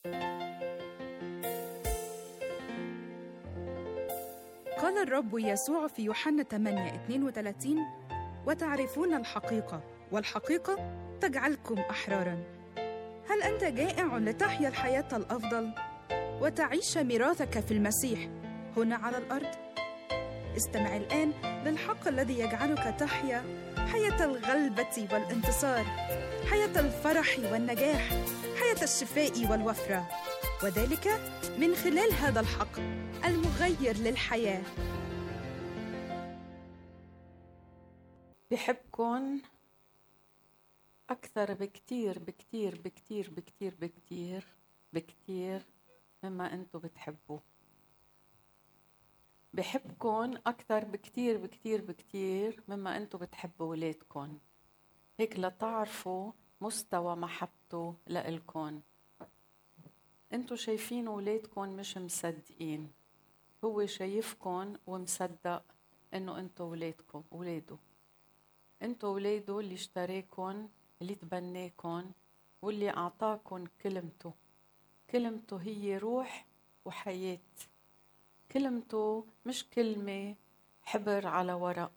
قال الرب يسوع في يوحنا 8:32: وتعرفون الحقيقة، والحقيقة تجعلكم أحراراً. هل أنت جائع لتحيا الحياة الأفضل وتعيش ميراثك في المسيح هنا على الأرض؟ استمع الآن للحق الذي يجعلك تحيا حياة الغلبة والانتصار، حياة الفرح والنجاح، حياة الشفاء والوفرة، وذلك من خلال هذا الحق المغير للحياة. بحبكن أكثر بكتير بكتير بكتير بكتير بكتير بكتير مما أنتوا بتحبوا. بحبكن أكثر بكتير بكتير بكتير مما أنتوا بتحبوا ولادكن. هيك لتعرفوا مستوى محبته لإلكن. أنتوا شايفين ولادكن مش مصدقين، هو شايفكن ومصدق إنه أنتوا ولاده. أنتوا ولاده اللي اشتراكن، اللي تبناكن، واللي أعطاكن كلمته. كلمته هي روح وحياة. كلمته مش كلمة حبر على ورق.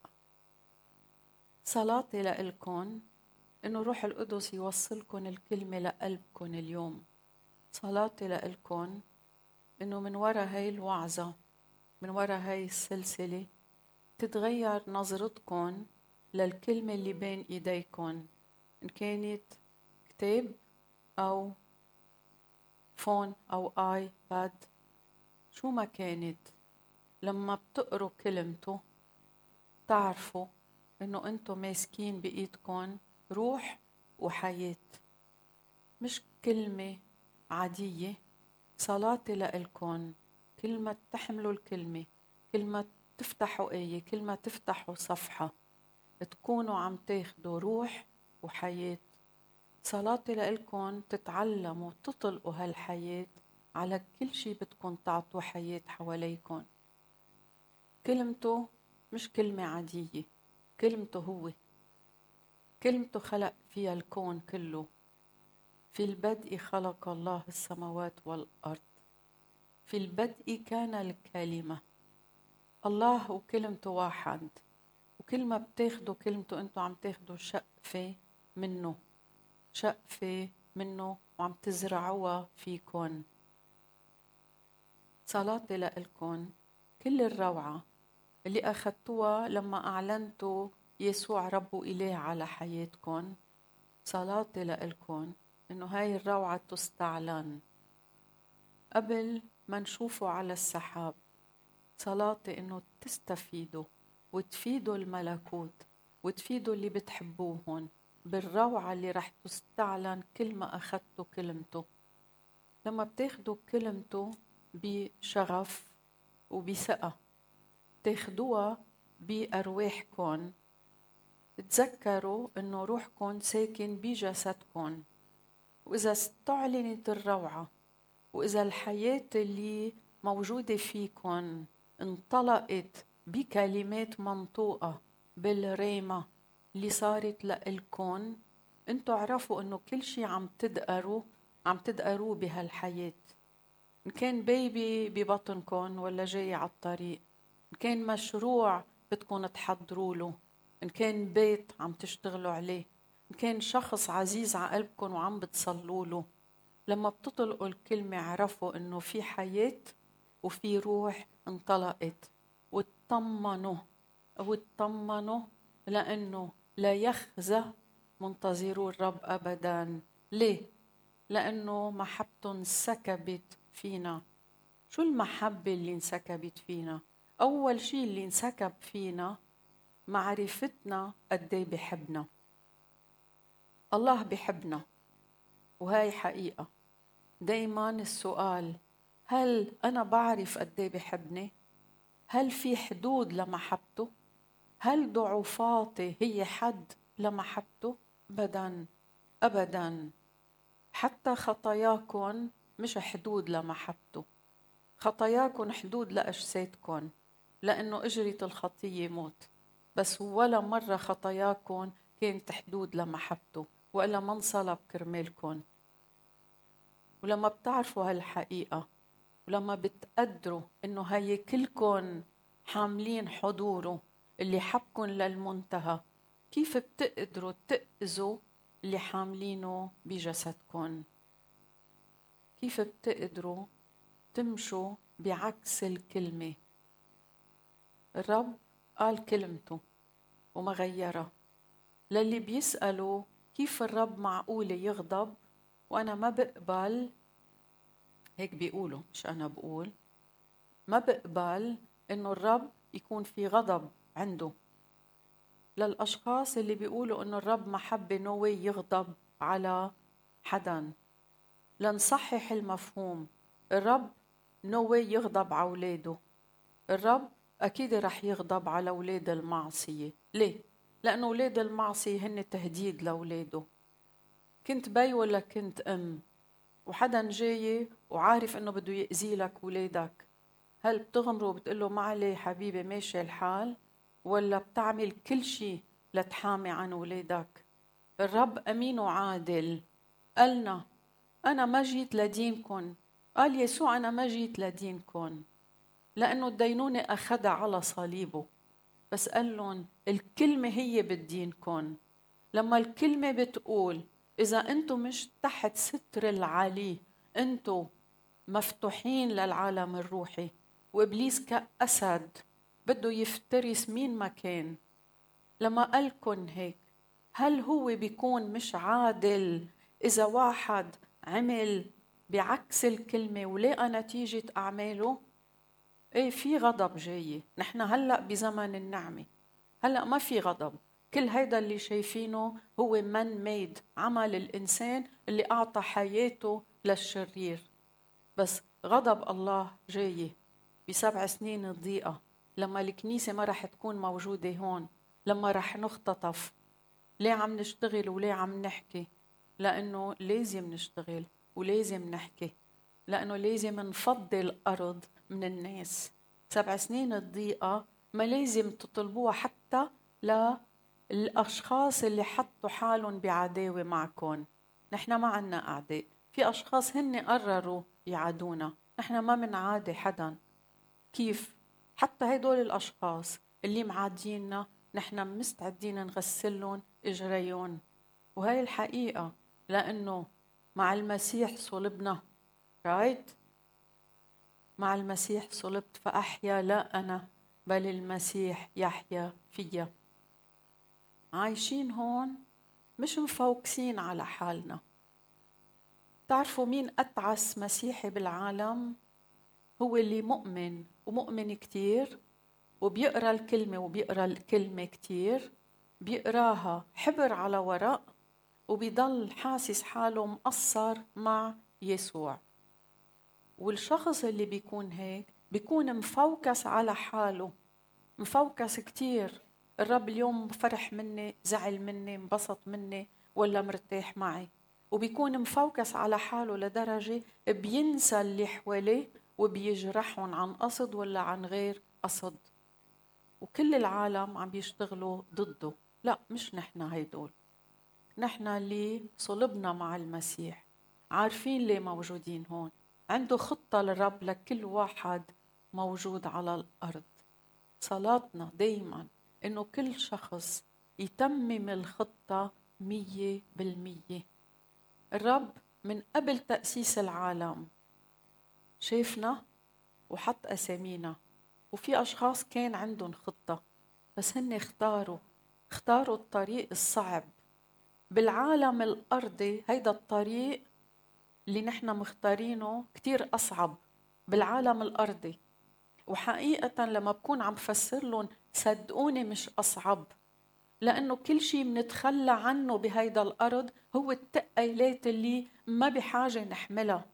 صلاتي لإلكن إنه روح القدس يوصلكن الكلمة لقلبكن اليوم. صلاتي لإلكن إنه من وراء هاي الوعظة، من وراء هاي السلسلة، تتغير نظرتكن للكلمة اللي بين إيديكن، إن كانت كتاب أو فون أو آيباد، شو ما كانت. لما بتقروا كلمته تعرفوا إنه أنتم ماسكين بإيدكن روح وحياة، مش كلمة عادية. صلاتي لإلكن كلمة تحملوا الكلمة، كلمة تفتحوا آية، كلمة تفتحوا صفحة، تكونوا عم تاخدوا روح وحياة. صلاتي لإلكن تتعلموا تطلقوا هالحياة على كل شي بدكن تعطوا حياة حواليكن. كلمته مش كلمة عادية، كلمته هو. كلمته خلق فيها الكون كله. في البدء خلق الله السماوات والأرض. في البدء كان الكلمة. الله وكلمته واحد، وكل ما بتاخدوا كلمته انتوا عم تاخدوا شقفة منه، شقفة منه وعم تزرعوها فيكن. صلاتي لإلكن كل الروعة اللي أخذتوها لما أعلنتوا يسوع رب وإله على حياتكن. صلاتي لإلكن إنه هاي الروعة تستعلن قبل ما نشوفه على السحاب. صلاتي إنه تستفيدوا وتفيدوا الملكوت وتفيدوا اللي بتحبوهن بالروعة اللي رح تستعلن كل ما أخذتوا كلمته. لما بتاخدوا كلمته بشغف وبثقة، تاخدوها بأرواحكن، تذكروا إنه روحكن ساكن بجسدكن. وإذا استعلنت الروعة، وإذا الحياة اللي موجودة فيكن انطلقت بكلمات منطوقة بالريمة اللي صارت لإلكن، انتوا عرفوا إنه كل شي عم تدقروه بهالحياة. إن كان بيبي ببطنكن ولا جاي على الطريق، إن كان مشروع بدكن تحضروا له، إن كان بيت عم تشتغلوا عليه، إن كان شخص عزيز على قلبكن وعم بتصلوا له، لما بتطلقوا الكلمة عرفوا إنه في حياة وفي روح انطلقت. واتطمنوا لأنه لا يخزى منتظروا الرب أبداً. ليه؟ لأنه محبته انسكبت فينا. شو المحبة اللي انسكبت فينا؟ أول شيء اللي انسكب فينا معرفتنا قديه بحبنا. الله بحبنا، وهاي حقيقة. دايما السؤال، هل أنا بعرف قديه بحبني؟ هل في حدود لمحبته؟ هل ضعفاتي هي حد لمحبته؟ أبداً. حتى خطاياكم مش حدود لمحبته. خطاياكم حدود لأجسادكم، لأنه أجرة الخطية موت. بس ولا مرة خطاياكم كانت حدود لمحبته، وإلا ما انصلب كرمالكم. ولما بتعرفوا هالحقيقة ولما بتقدروا إنه هي كلكن حاملين حضوره اللي حبكن للمنتهى، كيف بتقدروا تأذوا اللي حاملينه بجسدكن؟ كيف بتقدروا تمشوا بعكس الكلمة؟ الرب قال كلمته وما غيرها. للي بيسألوا كيف الرب معقول يغضب وأنا ما بقبل، هيك بيقولوا مش أنا بقول، ما بقبل إنه الرب يكون في غضب عنده. للأشخاص اللي بيقولوا إنه الرب محبة نوي يغضب على حدا، لنصحح المفهوم. الرب نوي يغضب على أولاده. الرب أكيد رح يغضب على أولاد المعصية. ليه؟ لأنه أولاد المعصية هن تهديد لأولاده. كنت بي ولا كنت أم وحدا جاي وعارف إنه بده يأذي لك أولادك، هل بتغمره وبتقول له ما عليه حبيبي ماشي الحال، ولا بتعمل كل شيء لتحامي عن أولادك؟ الرب أمين وعادل. قالنا أنا ما جيت لدينكم، قال يسوع أنا ما جيت لدينكم، لأنه الدينونة أخذها على صليبه، بس قال لهم الكلمة هي بدينكم. لما الكلمة بتقول إذا أنتم مش تحت ستر العلي أنتم مفتوحين للعالم الروحي، وإبليس كأسد بده يفترس مين ما كان. لما قالكن هيك، هل هو بيكون مش عادل إذا واحد عمل بعكس الكلمة ولقى نتيجة أعماله؟ إيه، في غضب جاي. نحن هلأ بزمن النعمة، هلأ ما في غضب. كل هيدا اللي شايفينه هو من ميد، عمل الإنسان اللي أعطى حياته للشرير. بس غضب الله جاي ب7 سنين الضيقة، لما الكنيسة ما رح تكون موجودة هون، لما رح نختطف. ليه عم نشتغل وليه عم نحكي؟ لأنه لازم نشتغل ولازم نحكي، لأنه لازم نفضي الأرض من الناس. 7 سنين الضيقة ما لازم تطلبوها حتى للأشخاص اللي حطوا حالهم بعداوة معكم. نحن ما عنا أعداء، في أشخاص هن قرروا يعادونا، نحن ما منعادي حدا. كيف؟ حتى هدول الأشخاص اللي معادينا نحن مستعدين نغسلهم إجريون. وهي الحقيقة، لأنه مع المسيح صلبنا، رايت؟ مع المسيح صلبت فأحيا لا أنا بل المسيح يحيا فيا. عايشين هون مش مفوكسين على حالنا. تعرفوا مين أتعس مسيحي بالعالم؟ هو اللي مؤمن، ومؤمن كتير، وبيقرأ الكلمة وبيقرأ الكلمة كتير، بيقراها حبر على ورق، وبيضل حاسس حاله مقصر مع يسوع. والشخص اللي بيكون هيك بيكون مفوكس على حاله، مفوكس كتير. الرب اليوم فرح مني، زعل مني، انبسط مني، ولا مرتاح معي، وبيكون مفوكس على حاله لدرجة بينسى اللي حواليه وبيجرحهم عن قصد ولا عن غير قصد. وكل العالم عم بيشتغلوا ضده. لا، مش نحن هيدول. نحن اللي صلبنا مع المسيح عارفين ليه موجودين هون. عنده خطة للرب لكل واحد موجود على الأرض. صلاتنا دايما إنه كل شخص يتمم الخطة 100%. الرب من قبل تأسيس العالم شايفنا وحط أسامينا، وفي أشخاص كان عندهم خطة بس هن اختاروا الطريق الصعب بالعالم الأرضي. هيدا الطريق اللي نحن مختارينه كتير أصعب بالعالم الأرضي، وحقيقة لما بكون عم فسر لهم صدقوني مش أصعب، لأنه كل شيء منتخلى عنه بهيدا الأرض هو التقيلات اللي ما بحاجة نحملها.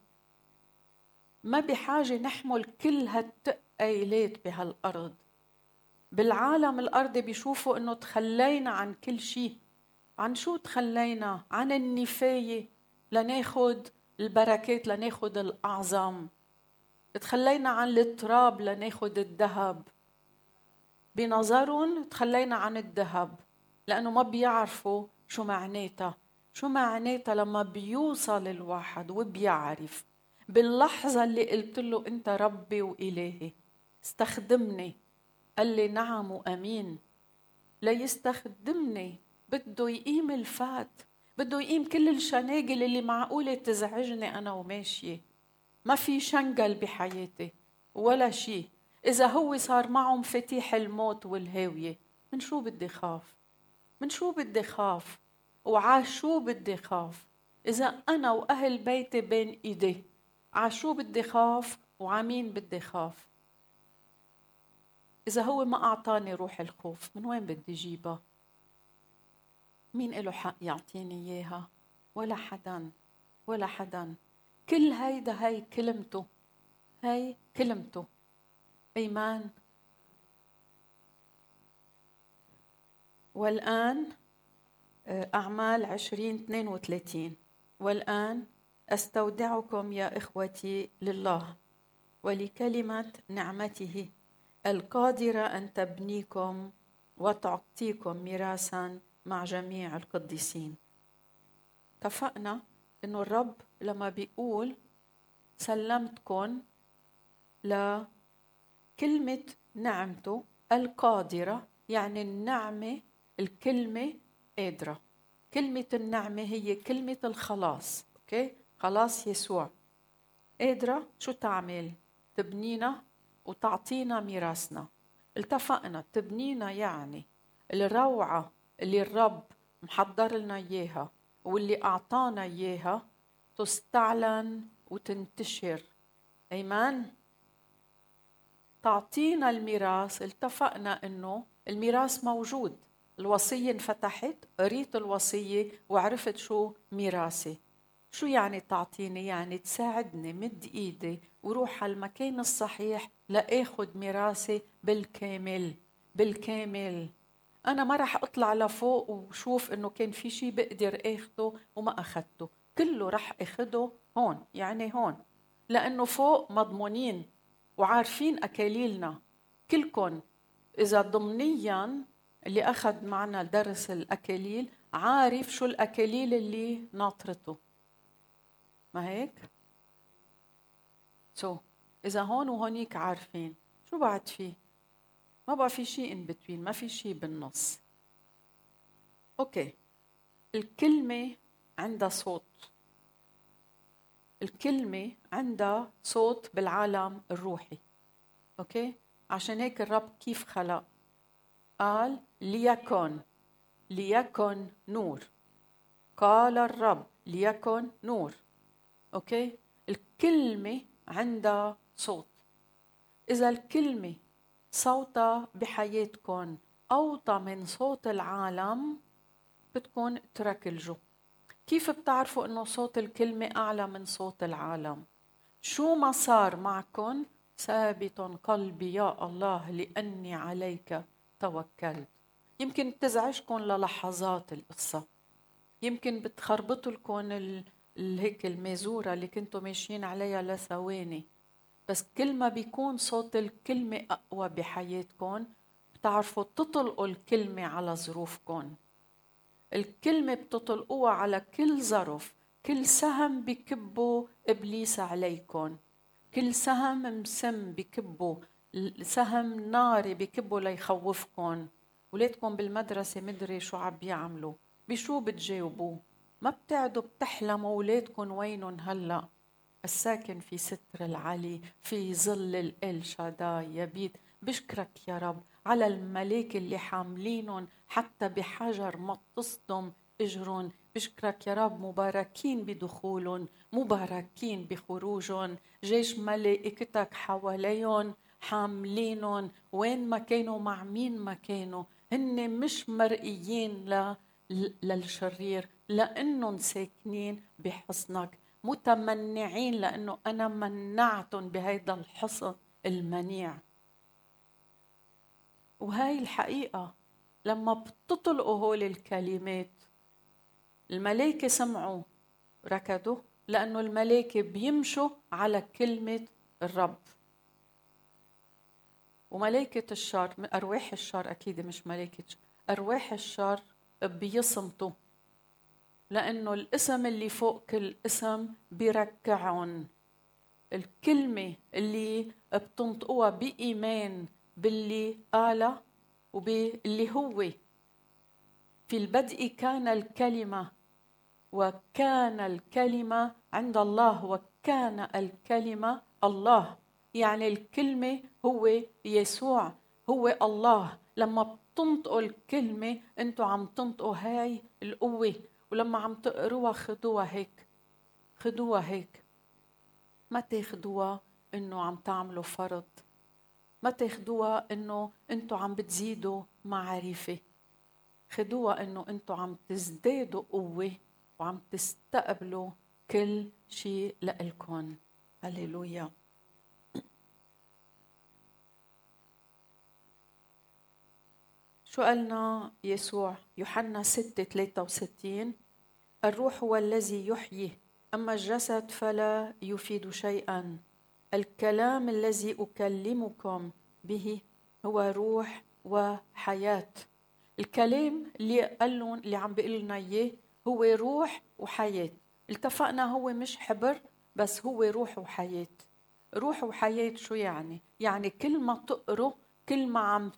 ما بحاجة نحمل كل هالتقيلات بهالأرض. بالعالم الأرضي بيشوفوا إنه تخلينا عن كل شيء. عن شو تخلينا؟ عن النفاية لناخد البركات، لناخد الأعظم. تخلينا عن التراب لناخد الذهب. بنظرهم تخلينا عن الذهب لأنه ما بيعرفوا شو معناتها. شو معناتها لما بيوصل الواحد وبيعرف باللحظة اللي قلت له أنت ربي وإلهي استخدمني، قال لي نعم وأمين. ليستخدمني بده يقيم الفات، بده يقيم كل الشناقل اللي معقولة تزعجني أنا وماشية. ما في شنقل بحياتي ولا شيء. إذا هو صار معه مفاتيح الموت والهاوية، من شو بدي خاف؟ من شو بدي خاف؟ وعاشو بدي خاف؟ إذا أنا وأهل بيتي بين إيديه، عاشو بدي خاف وعمين بدي خاف؟ إذا هو ما أعطاني روح الخوف، من وين بدي جيبها؟ مين له حق يعطيني إياها؟ ولا حدا، ولا حدا. كل هي كلمته، هي كلمته. إيمان. والآن أعمال 20:32. والآن أستودعكم يا إخوتي لله ولكلمة نعمته القادرة أن تبنيكم وتعطيكم ميراثا مع جميع القديسين. اتفقنا إنه الرب لما بيقول سلمتكم لكلمة نعمته القادرة، يعني النعمة، الكلمة قادرة. كلمة النعمة هي كلمة الخلاص، أوكي؟ خلاص يسوع. قادرة شو تعمل؟ تبنينا وتعطينا ميراثنا. التفقنا تبنينا يعني الروعة اللي الرب محضر لنا إياها واللي أعطانا إياها تستعلن وتنتشر. أيمان. تعطينا الميراث. التفقنا إنه الميراث موجود. الوصية انفتحت، قريت الوصية وعرفت شو ميراثي. شو يعني تعطيني؟ يعني تساعدني، مد إيدي وروح على المكان الصحيح لأخذ ميراثي بالكامل. بالكامل. أنا ما رح أطلع لفوق وشوف إنه كان في شيء بقدر أخده وما أخدته، كله رح أخده هون، يعني هون، لأنه فوق مضمونين وعارفين أكاليلنا. كلكن إذا ضمنيا اللي أخذ معنا درس الأكاليل عارف شو الأكاليل اللي ناطرته، ما هيك؟ إذا هون وهونيك عارفين شو بعد فيه؟ ما بقى في شيء in between، ما في شيء بالنص. أوكي. الكلمة عندها صوت. الكلمة عندها صوت بالعالم الروحي. أوكي؟ عشان هيك الرب كيف خلق؟ قال ليكن، ليكن نور. قال الرب ليكن نور. أوكي؟ الكلمة عندها صوت. إذا الكلمة صوتها بحياتكم أوطى من صوت العالم، بتكون تركلجوا. كيف بتعرفوا إنه صوت الكلمة أعلى من صوت العالم؟ شو ما صار معكم، ثابت قلبي يا الله لأني عليك توكلت. يمكن تزعجكم للحظات القصة، يمكن بتخربط لكم هيك المازورة اللي كنتوا ماشيين عليها لثواني، بس كل ما بيكون صوت الكلمة أقوى بحياتكم بتعرفوا تطلقوا الكلمة على ظروفكم. الكلمة بتطلقوها على كل ظرف. كل سهم بكبه إبليس عليكم، كل سهم مسم بكبه، سهم ناري بكبه ليخوفكم. ولادكم بالمدرسة مدري شو عم بيعملوا، بشو بتجاوبوا؟ ما بتعدوا بتحلموا ولادكم وينهم هلأ؟ الساكن في ستر العلي في ظل الإل شاداي يبيت. بشكرك يا رب على الملاك اللي حاملينهم حتى بحجر ما تصدم اجرون. بشكرك يا رب مباركين بدخولهم، مباركين بخروجهم. جيش ملائكتك حواليهم حاملينهم وين ما كانوا، مع مين ما كانوا. هن مش مرئيين للشرير لأنهم ساكنين بحصنك، متمنعين لأنه أنا منعتهم بهيدا الحصن المنيع. وهاي الحقيقة لما بتطلقوا هول الكلمات، الملائكة سمعوا ركضوا، لأنه الملائكة بيمشوا على كلمة الرب. وملائكة الشر، أرواح الشر أكيد مش ملائكة، أرواح الشر بيصمتوا لأنه الاسم اللي فوق كل اسم بيركعهم. الكلمة اللي بتنطقوها بإيمان باللي قاله وباللي هو. في البدء كان الكلمة وكان الكلمة عند الله وكان الكلمة الله. يعني الكلمة هو يسوع، هو الله. لما بتنطقوا الكلمة انتوا عم تنطقوا هاي القوة. ولما عم تقروها خدوها هيك، خدوها هيك. ما تاخدوها انه عم تعملوا فرض، ما تاخدوها انه انتوا عم بتزيدوا معرفة. خدوها انه انتوا عم تزدادوا قوة وعم تستقبلوا كل شيء لإلكن. هللويا. شو قالنا يسوع؟ يوحنا 6:63 الروح هو الذي يحيي، أما الجسد فلا يفيد شيئا. الكلام الذي أكلمكم به هو روح وحياة. الكلام اللي قالون اللي عم بيقول لنا إياه هو روح وحياة. اتفقنا هو مش حبر بس هو روح وحياة. روح وحياة شو يعني؟ يعني كل ما تقروا كل ما عم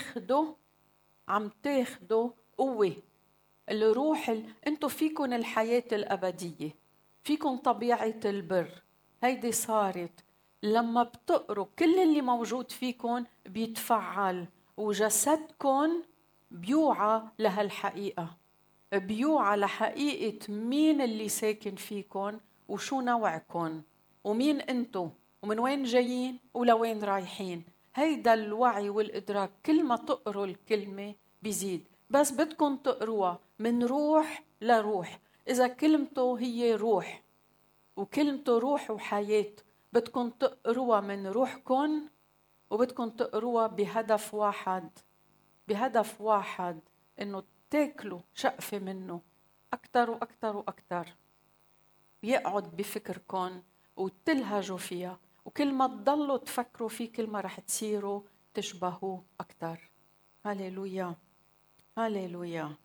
تاخدوا قوة. الروح انتوا فيكن الحياة الأبدية، فيكن طبيعة البر. هيدي صارت لما بتقروا كل اللي موجود فيكن بيتفعل، وجسدكن بيوعى لهالحقيقة، بيوعى لحقيقة مين اللي ساكن فيكن وشو نوعكن ومين انتوا ومن وين جايين ولوين رايحين. هيدا الوعي والإدراك كل ما تقروا الكلمة بيزيد. بس بدكم تقروها من روح لروح. إذا كلمته هي روح وكلمته روح وحياة، بدكم تقروها من روحكم وبدكم تقروها بهدف واحد، بهدف واحد إنه تاكلوا شقفة منه أكتر وأكتر وأكتر، يقعد بفكركم وتلهجوا فيها. وكل ما تضلوا تفكروا فيه كل ما رح تصيروا تشبهوه أكتر. هاليلويا هاليلويا.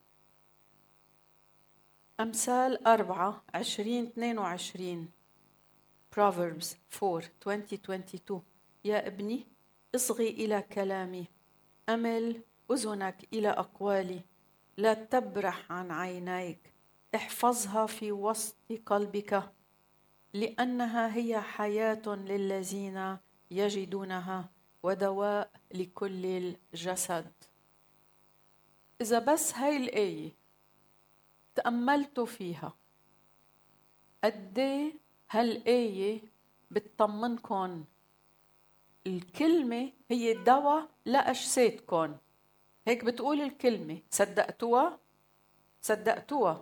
أمثال 4:20-22 Proverbs 4:20-22 يا ابني اصغي إلى كلامي، أمل أذنك إلى أقوالي، لا تبرح عن عينيك، احفظها في وسط قلبك، لأنها هي حياة للذين يجدونها ودواء لكل الجسد. إذا بس هاي الآية تأملتوا فيها، قديه هالآية بتطمنكن. الكلمة هي دواء لأجسادكن، هيك بتقول الكلمة. صدقتوها؟ صدقتوها.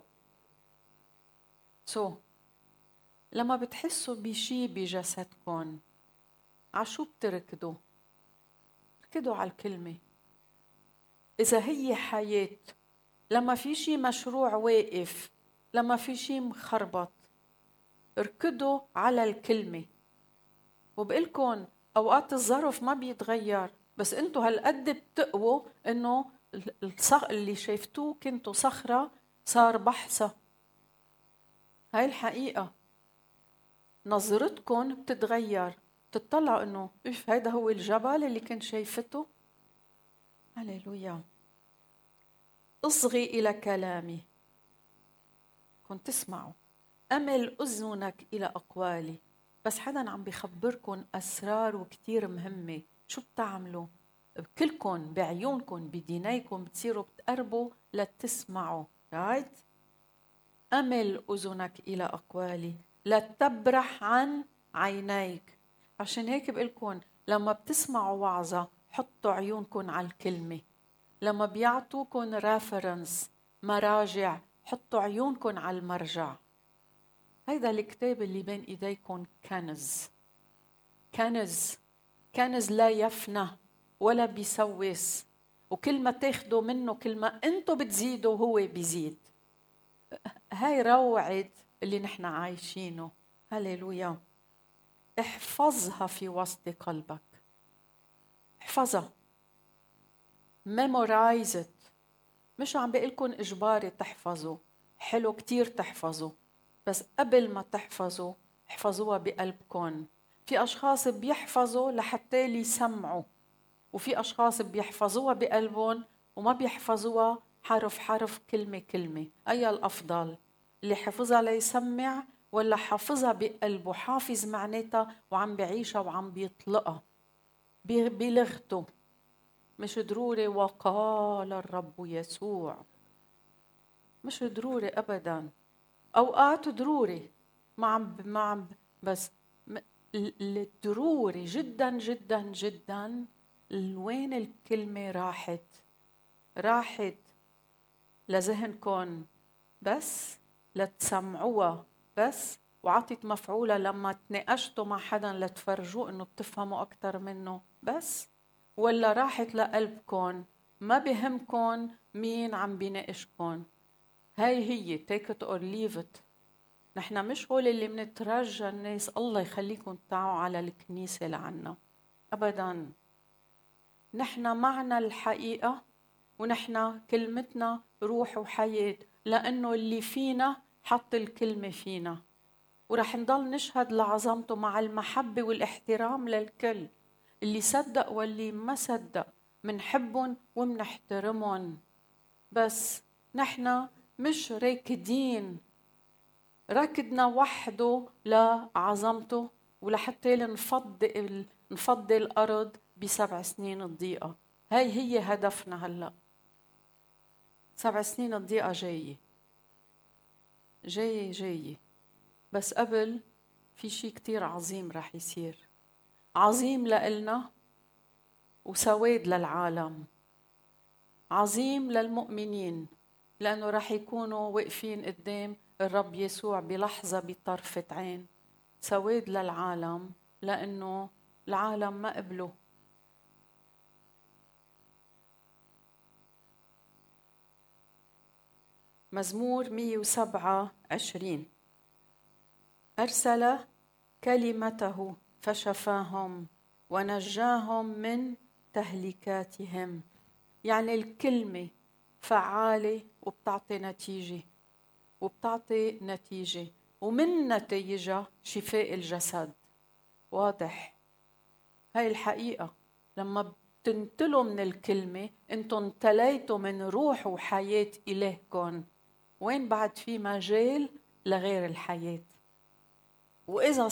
لما بتحسوا بشي بجسدكن عشو بتركضوا؟ ركضوا على الكلمة. إذا هي حياة، لما في شي مشروع واقف، لما في شي مخربط، ركضوا على الكلمة. وبقلكن أوقات الظرف ما بيتغير، بس انتوا هالقد بتقووا انه اللي شايفتوه كنتوا صخرة صار بحصة. هاي الحقيقة. نظرتكن بتتغير، بتطلعوا انه هيدا هو الجبل اللي كنت شايفته. هللويا. اصغي إلى كلامي، كنت تسمعوا، أمل أذنك إلى أقوالي. بس حدا عم بيخبركن أسرار وكتير مهمة. شو بتعملوا؟ بكلكن بعيونكن بدينيكن بتصيروا بتقربوا لتسمعوا. رايت؟ أمل أذنك إلى أقوالي، لا تبرح عن عينيك. عشان هيك بقلكن لما بتسمعوا وعظة حطوا عيونكن على الكلمة. لما بيعطوكن ريفرنس مراجع حطوا عيونكن على المرجع. هيدا الكتاب اللي بين ايديكم كنز، كنز، كنز لا يفنى ولا بيسوس. وكل ما تاخدوا منه كل ما انتوا بتزيدوا هو بيزيد. هاي روعة اللي نحن عايشينه. هللويا. احفظها في وسط قلبك، احفظها، memorize it. مش عم بقلكن إجباري تحفظوا، حلو كتير تحفظوا، بس قبل ما تحفظوا احفظوها بقلبكم. في أشخاص بيحفظوا لحتى يسمعوا، وفي أشخاص بيحفظوها بقلبهم وما بيحفظوها حرف حرف كلمة كلمة. أي الأفضل؟ اللي حفظها ليسمع ولا حافظها بقلبه، حافظ معناتها وعم بعيشها وعم بيطلقها بلغته؟ مش ضروري وقال الرب يسوع، مش ضروري أبدا. أوقات ضروري ما عم بس الضروري جدا جدا جدا وين الكلمة راحت لذهنكم بس لتسمعوها بس، وعطت مفعولة لما تناقشتوا مع حدا لتفرجوه انه بتفهموا اكتر منه بس، ولا راحت لقلبكم ما بهمكم مين عم بيناقشكم؟ هي take it or leave it. نحن مش هول اللي منترجى الناس الله يخليكم تعوا على الكنيسة لعنا أبداً. نحن معنا الحقيقة، ونحن كلمتنا روح وحياة، لأنه اللي فينا حط الكلمة فينا، ورح نضل نشهد لعظمته مع المحبة والاحترام للكل. اللي صدق واللي ما صدق منحبهم ومنحترمهم، بس نحن مش راكدين ركضنا وحده لعظمته ولحتى نفضي الأرض ب7 سنين الضيقة. هي هدفنا هلأ. 7 سنين الضيقة جاية، بس قبل في شيء كتير عظيم رح يصير، عظيم لإلنا وسواد للعالم، عظيم للمؤمنين، لأنه رح يكونوا واقفين قدام الرب يسوع بلحظة بطرفة عين. سواد للعالم لأنه العالم ما قبله. مزمور 127 أرسل كلمته فشفاهم ونجاهم من تهلكاتهم. يعني الكلمة فعالة وبتعطي نتيجة ومن نتيجة شفاء الجسد. واضح؟ هاي الحقيقة. لما بتنتلوا من الكلمة انتم امتليتوا من روح وحياة إلهكم. وين بعد في مجال لغير الحياة؟ وإذا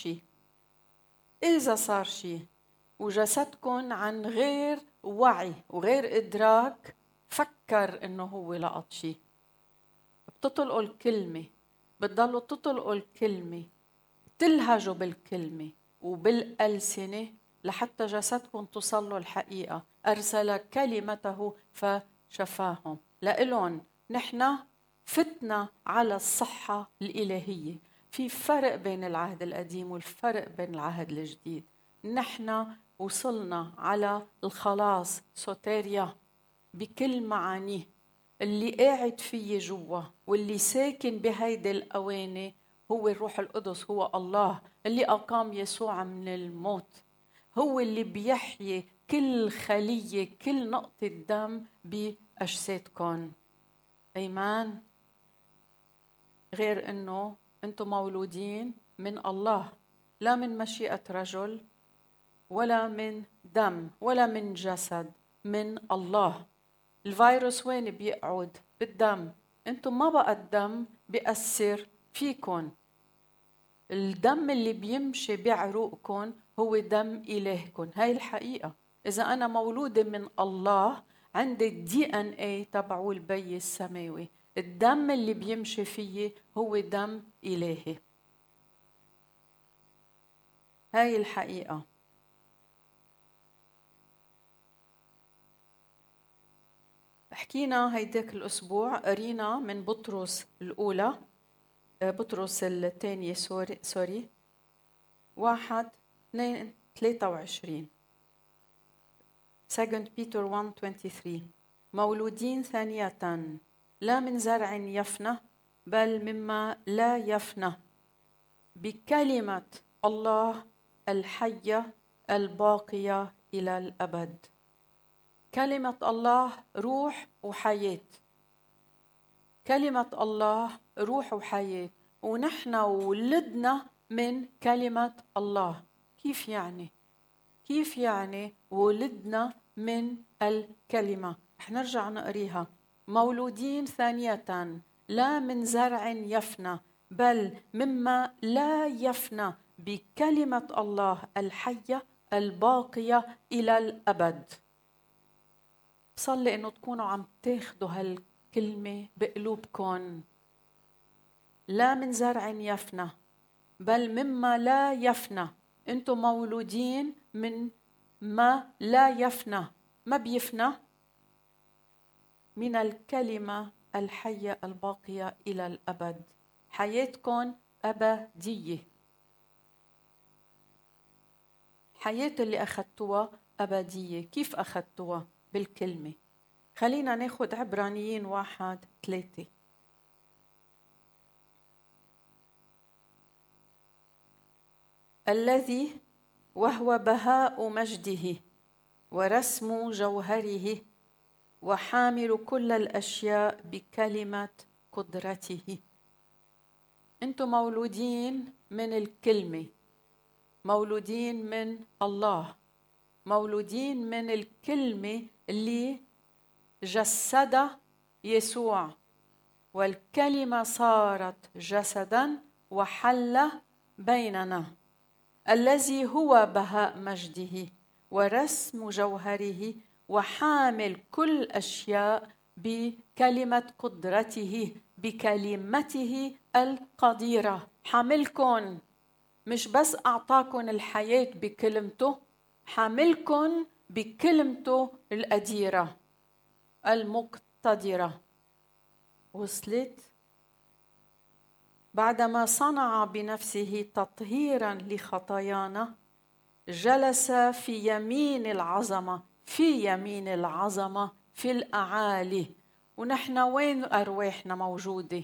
صار شيء وجسدكم عن غير وعي وغير إدراك فكر إنه هو لقط شيء، بتطلقوا الكلمة، بتضلوا تطلقوا الكلمة، تلهجوا بالكلمة وبالألسنة لحتى جسدكم تصلوا الحقيقة. أرسل كلمته فشفاهم. لإلهم نحن فتنا على الصحة الإلهية. في فرق بين العهد القديم والفرق بين العهد الجديد. نحن وصلنا على الخلاص سوتيريا بكل معانيه، اللي قاعد فيه جوا واللي ساكن بهيدي الأواني هو الروح القدس، هو الله اللي أقام يسوع من الموت، هو اللي بيحيي كل خلية كل نقطة دم بأجسادكم. أيمان. غير أنه أنتم مولودين من الله، لا من مشيئة رجل ولا من دم ولا من جسد، من الله. الفيروس وين بيقعد؟ بالدم. أنتم ما بقى الدم بيأثر فيكم. الدم اللي بيمشي بعروقكم هو دم إلهكم. هاي الحقيقة. إذا أنا مولودة من الله عندي DNA تبعو البي السماوي، الدم اللي بيمشي فيه هو دم إلهي. هاي الحقيقة. حكينا هيداك الأسبوع، قرينا من بطرس الأولى بطرس الثانية سوري 1:23 2 Peter 1:23 مولودين ثانية لا من زرع يفنى بل مما لا يفنى بكلمة الله الحية الباقية إلى الأبد. كلمة الله روح وحياة. كلمة الله روح وحياة، ونحن ولدنا من كلمة الله. كيف يعني؟ كيف يعني ولدنا من الكلمة؟ رح نرجع نقريها. مولودين ثانية لا من زرع يفنى بل مما لا يفنى بكلمة الله الحية الباقية إلى الأبد. بصلي إنه تكونوا عم تاخدوا هالكلمة بقلوبكم. لا من زرع يفنى بل مما لا يفنى. أنتم مولودين من ما لا يفنى. ما بيفنى؟ من الكلمة الحية الباقية إلى الأبد. حياتكم أبدية. الحياة اللي أخذتوها أبدية. كيف أخذتوها؟ بالكلمة. خلينا ناخد عبرانيين 1:3. الذي وهو بهاء مجده ورسم جوهره وحامل كل الأشياء بكلمة قدرته. أنتم مولودين من الكلمة، مولودين من الله، مولودين من الكلمة اللي جسد يسوع، والكلمة صارت جسدا وحل بيننا. الذي هو بهاء مجده ورسم جوهره وحامل كل أشياء بكلمة قدرته، بكلمته القديرة. حاملكن، مش بس أعطاكن الحياة بكلمته، حاملكن بكلمته القديرة المقتدرة. وصلت؟ بعدما صنع بنفسه تطهيرا لخطايانا جلس في يمين العظمة، في يمين العظمة في الأعالي. ونحن وين أرواحنا موجودة؟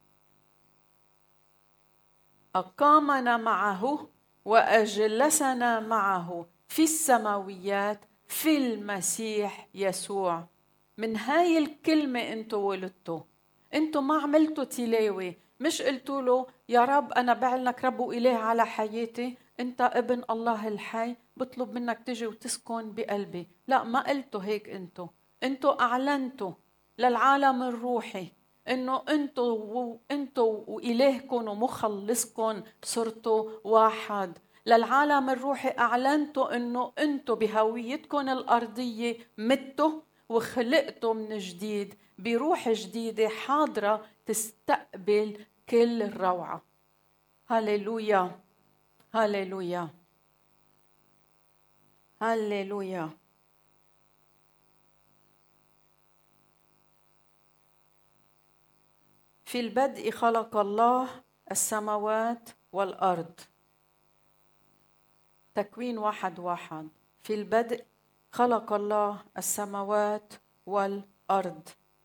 أقامنا معه وأجلسنا معه في السماويات في المسيح يسوع. من هاي الكلمة أنتوا ولدتوا. أنتوا ما عملتوا تلاوة، مش قلتوا له يا رب أنا بعلنك رب وإله على حياتي، أنت ابن الله الحي، بطلب منك تجي وتسكن بقلبي. لا، ما قلتوا هيك. أنتوا أعلنتوا للعالم الروحي إنه أنتوا وإلهكم ومخلصكم صرتوا واحد. للعالم الروحي أعلنتوا إنه أنتوا بهويتكم الأرضية متوا وخلقتوا من جديد بروح جديدة حاضرة تستقبل كل الروعة. هاليلويا هاليلويا هاليلويا. في البدء خلق الله السماوات والأرض. تكوين 1:1. في البدء خلق الله السماوات والأرض.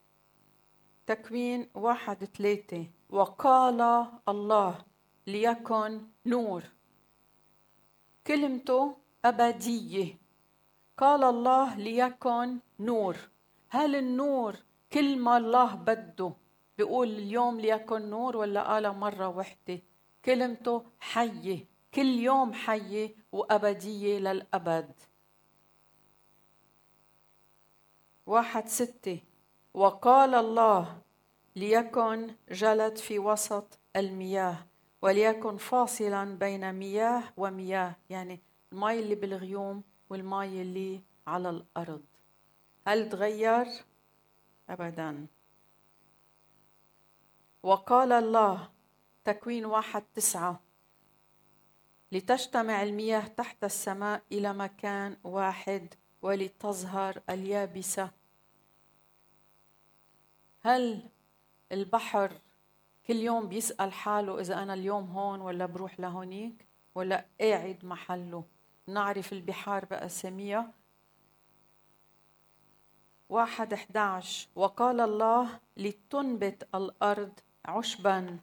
تكوين 1:3. وقال الله ليكن نور. كلمته أبدية. قال الله ليكن نور. هل النور كل ما الله بده بيقول اليوم ليكن نور، ولا قال مرة واحدة؟ كلمته حية، كل يوم حية وأبدية للأبد. 1:6. وقال الله ليكن جلد في وسط المياه وليكن فاصلا بين مياه ومياه، يعني الماء اللي بالغيوم والماء اللي على الأرض. هل تغير؟ أبدا. وقال الله، تكوين 1:9. لتجتمع المياه تحت السماء إلى مكان واحد ولتظهر اليابسة. هل البحر كل يوم بيسأل حاله إذا أنا اليوم هون ولا بروح لهونيك، ولا قاعد محله؟ نعرف البحار بأساميها. 1:11. وقال الله لتنبت الأرض عشبا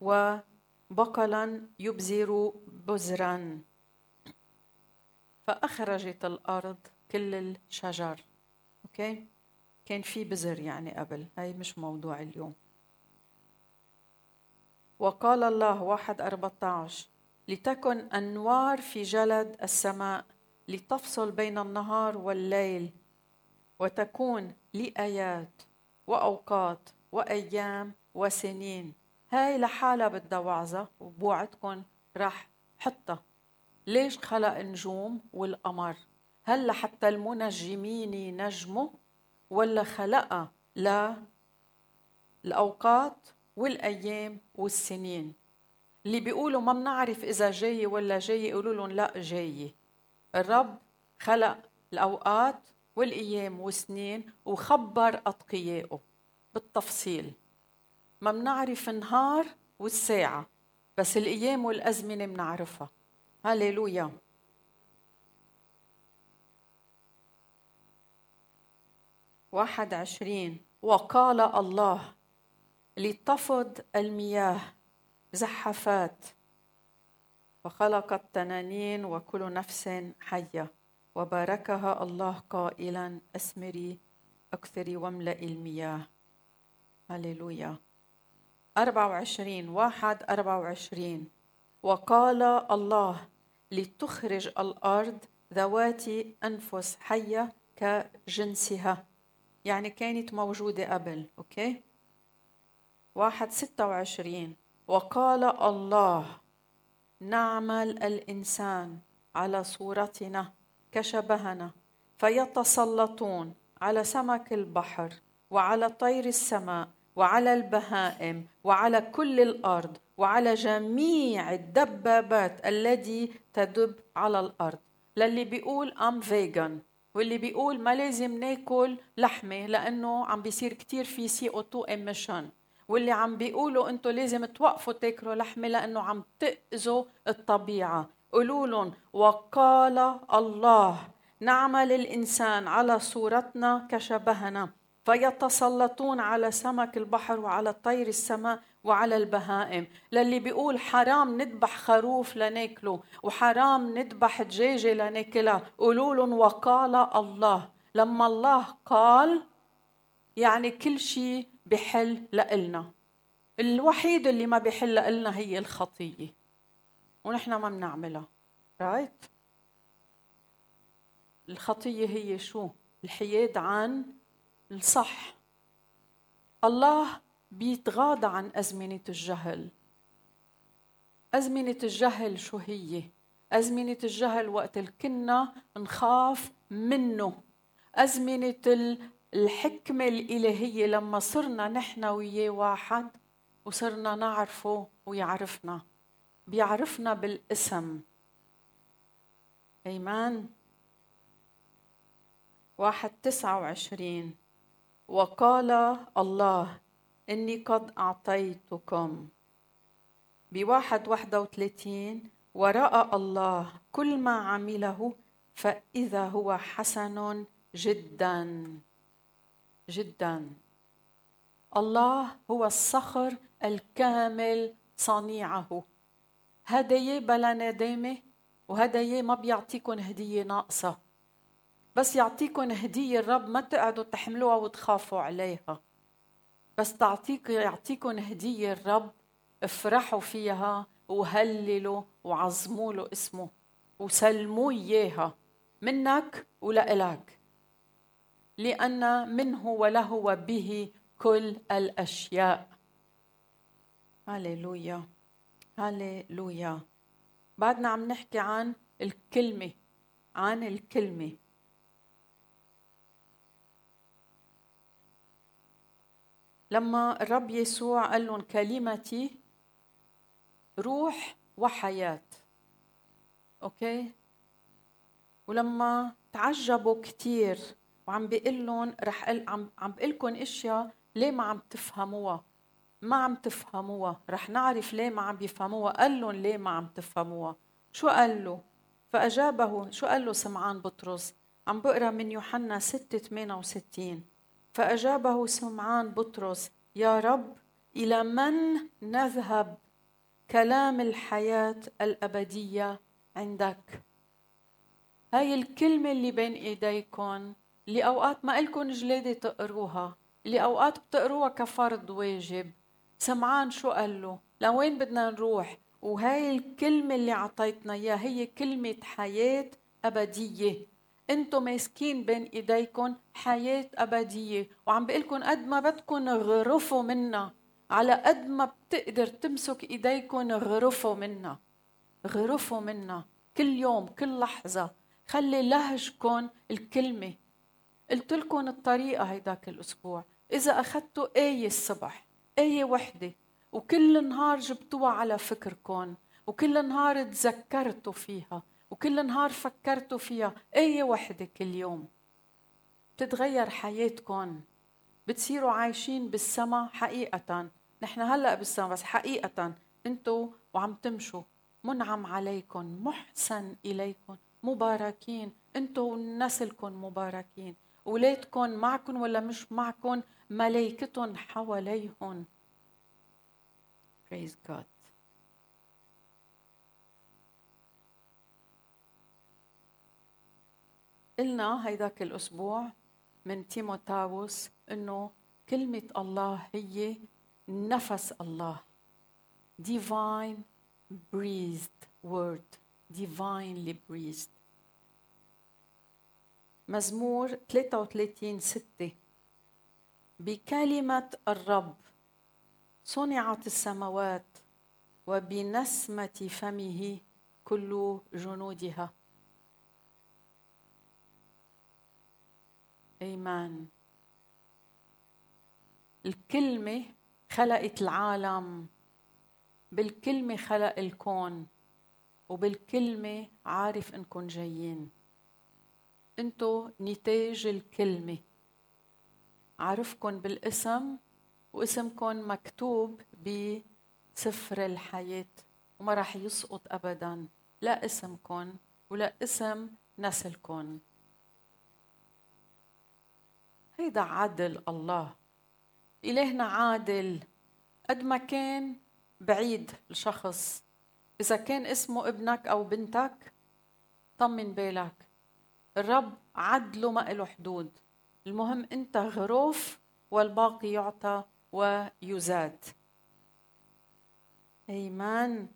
وبقلا يبذر بذرا، فأخرجت الأرض كل الشجر. أوكي؟ كان في بذر يعني قبل، هاي مش موضوع اليوم. وقال الله 1:14 لتكن أنوار في جلد السماء لتفصل بين النهار والليل وتكون لآيات وأوقات وأيام وسنين. هاي لحالها بدها وعظة وبوعدكم راح حطها. ليش خلق نجوم والقمر؟ هل لحتى المنجمين ينجموا ولا خلقها للأوقات والأيام والسنين؟ اللي بيقولوا ما بنعرف إذا جاي ولا جاي يقولوا لهم لا جاي. الرب خلق الأوقات والأيام والسنين وخبر أتقيائه بالتفصيل. ما بنعرف النهار والساعة بس الأيام والأزمنة بنعرفها. هاليلويا. 21 وقال الله لتفض المياه زحفات فخلق التنانين وكل نفس حية وباركها الله قائلا أثمري أكثري واملئي المياه. هللويا. 24 وقال الله لتخرج الأرض ذوات أنفس حية كجنسها. يعني كانت موجودة قبل. أوكي. 26 وقال الله نعمل الإنسان على صورتنا كشبهنا فيتسلطون على سمك البحر وعلى طير السماء وعلى البهائم وعلى كل الأرض وعلى جميع الدبابات التي تدب على الأرض. للي بيقول أم فيغان واللي بيقول ما لازم ناكل لحمة لأنه عم بيصير كتير في CO2 emission، واللي عم بيقولوا أنتوا لازم توقفوا تاكلوا لحمة لأنه عم تأذوا الطبيعة. قولوا لهم وقال الله نعمل الإنسان على صورتنا كشبهنا فيتسلطون على سمك البحر وعلى طير السماء وعلى البهائم. للي بيقول حرام نذبح خروف لناكله وحرام نذبح دجاجة لناكلها، قولوا لهم وقال الله. لما الله قال يعني كل شيء بحل لإلنا. الوحيد اللي ما بحل لإلنا هي الخطية ونحن ما بنعملها. رايت؟ الخطية هي شو؟ الحياد عن الصح. الله بيتغاضى عن أزمنة الجهل. أزمنة الجهل شو هي؟ أزمنة الجهل وقت الكنا نخاف منه. أزمنة الحكمة الإلهية لما صرنا نحن وياه واحد وصرنا نعرفه ويعرفنا، بيعرفنا بالاسم. أيمان. 29 وقال الله إني قد أعطيتكم. 31 ورأى الله كل ما عمله فإذا هو حسن جدا جدا. الله هو الصخر الكامل صنيعه. هدايا بلا ندامة، وهدايا ما بيعطيكم هدية ناقصة، بس يعطيكم هدية الرب ما تقعدوا تحملوها وتخافوا عليها، بس يعطيكم هدية الرب افرحوا فيها وهللوا وعظموا له اسمه وسلموا إياها منك ولإلك، لأن منه وله وبه كل الأشياء. هاليلويا هاليلويا. بعدنا عم نحكي عن الكلمة، عن الكلمة. لما الرب يسوع قال لهم كلمتي روح وحياة. أوكي. ولما تعجبوا كتير وعم بيقول لهم عم بقول لكم اشياء ليه ما عم تفهموها، ما عم تفهموها، رح نعرف ليه ما عم بيفهموها. قال لهم ليه ما عم تفهموها. شو قال له؟ فأجابه، شو قال له سمعان بطرس؟ عم بقرأ من يوحنا 6:68. فأجابه سمعان بطرس يا رب إلى من نذهب؟ كلام الحياة الأبدية عندك. هاي الكلمة اللي بين إيديكم اللي أوقات ما إلكن جلادة تقروها، اللي أوقات بتقروها كفرض واجب، سمعان شو قال له؟ لوين بدنا نروح؟ وهاي الكلمة اللي عطيتنا إياها هي كلمة حياة أبدية. انتم ماسكين بين ايديكم حياة أبدية، وعم بقلكم قد ما بدكم غرفوا منا، على قد ما بتقدر تمسك ايديكم غرفوا منا، غرفوا منا كل يوم كل لحظة. خلي لهجكم الكلمة. قلت لكم الطريقة هيداك الأسبوع، إذا أخذتوا آية الصبح، آية وحدة، وكل نهار جبتوها على فكركم، وكل نهار تذكرتوا فيها، وكل نهار فكرتوا فيها، آية وحدة كل يوم، بتتغير حياتكم. بتصيروا عايشين بالسما حقيقة. نحن هلأ بالسما، بس حقيقة انتوا وعم تمشوا منعم عليكم، محسن إليكم، مباركين. انتوا ونسلكم مباركين، أولادكم معكم ولا مش معكم، ملائكتهم حواليهم. Praise God. قلنا هيداك الأسبوع من تيموثاوس إنه كلمة الله هي نفس الله. Divine breathed word. Divinely breathed. مزمور 33:6 بكلمة الرب صنعت السماوات وبنسمة فمه كل جنودها. آمين. الكلمة خلقت العالم، بالكلمة خلق الكون، وبالكلمة عارف إنكم جايين. انتو نتاج الكلمة. عارفكم بالاسم، واسمكم مكتوب بسفر الحياة، وما راح يسقط أبدا، لا اسمكم ولا اسم نسلكم. هيدا عدل الله. إلهنا عادل. قد ما كان بعيد الشخص، إذا كان اسمه ابنك أو بنتك، طمن بالك، الرب عدله ما له حدود. المهم أنت غروف، والباقي يعطى ويزاد. آمين.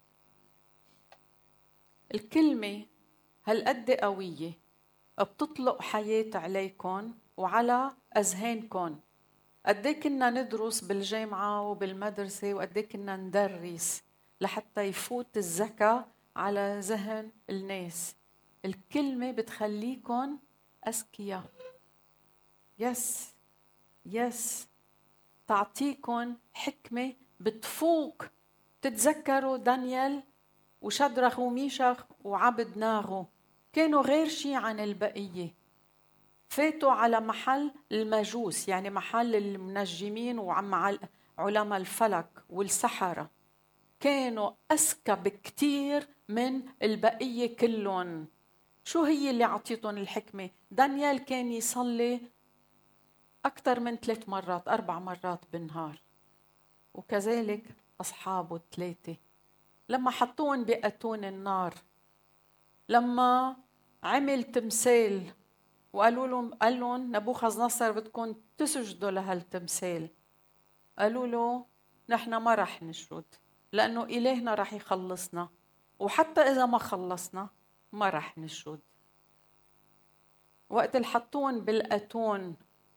الكلمة هالقد قوية، بتطلق حياة عليكم وعلى أذهانكم. قديه كنا ندرس بالجامعة وبالمدرسة، وقديه كنا ندرس لحتى يفوت الذكاء على ذهن الناس. الكلمة بتخليكم أذكياء. يس تعطيكم حكمة بتفوق. تتذكروا دانيال وشدرخ وميشخ وعبد ناغو، كانوا غير شيء عن البقية. فاتوا على محل المجوس، يعني محل المنجمين وعلماء الفلك والسحرة. كانوا أذكى بكتير من البقية كلهم. شو هي اللي عطيتهم الحكمة؟ دانيال كان يصلي أكثر من 3 مرات 4 مرات بالنهار، وكذلك أصحابه ال3. لما حطوهم بأتون النار، لما عمل تمثال وقالوا لهم نبوخذ نصر بدكم تسجدوا لهالتمثال، قالوا له نحن ما رح نسجد، لأنه إلهنا رح يخلصنا، وحتى إذا ما خلصنا ما رح نسجد. وقت اللي حطوهم بالأتون،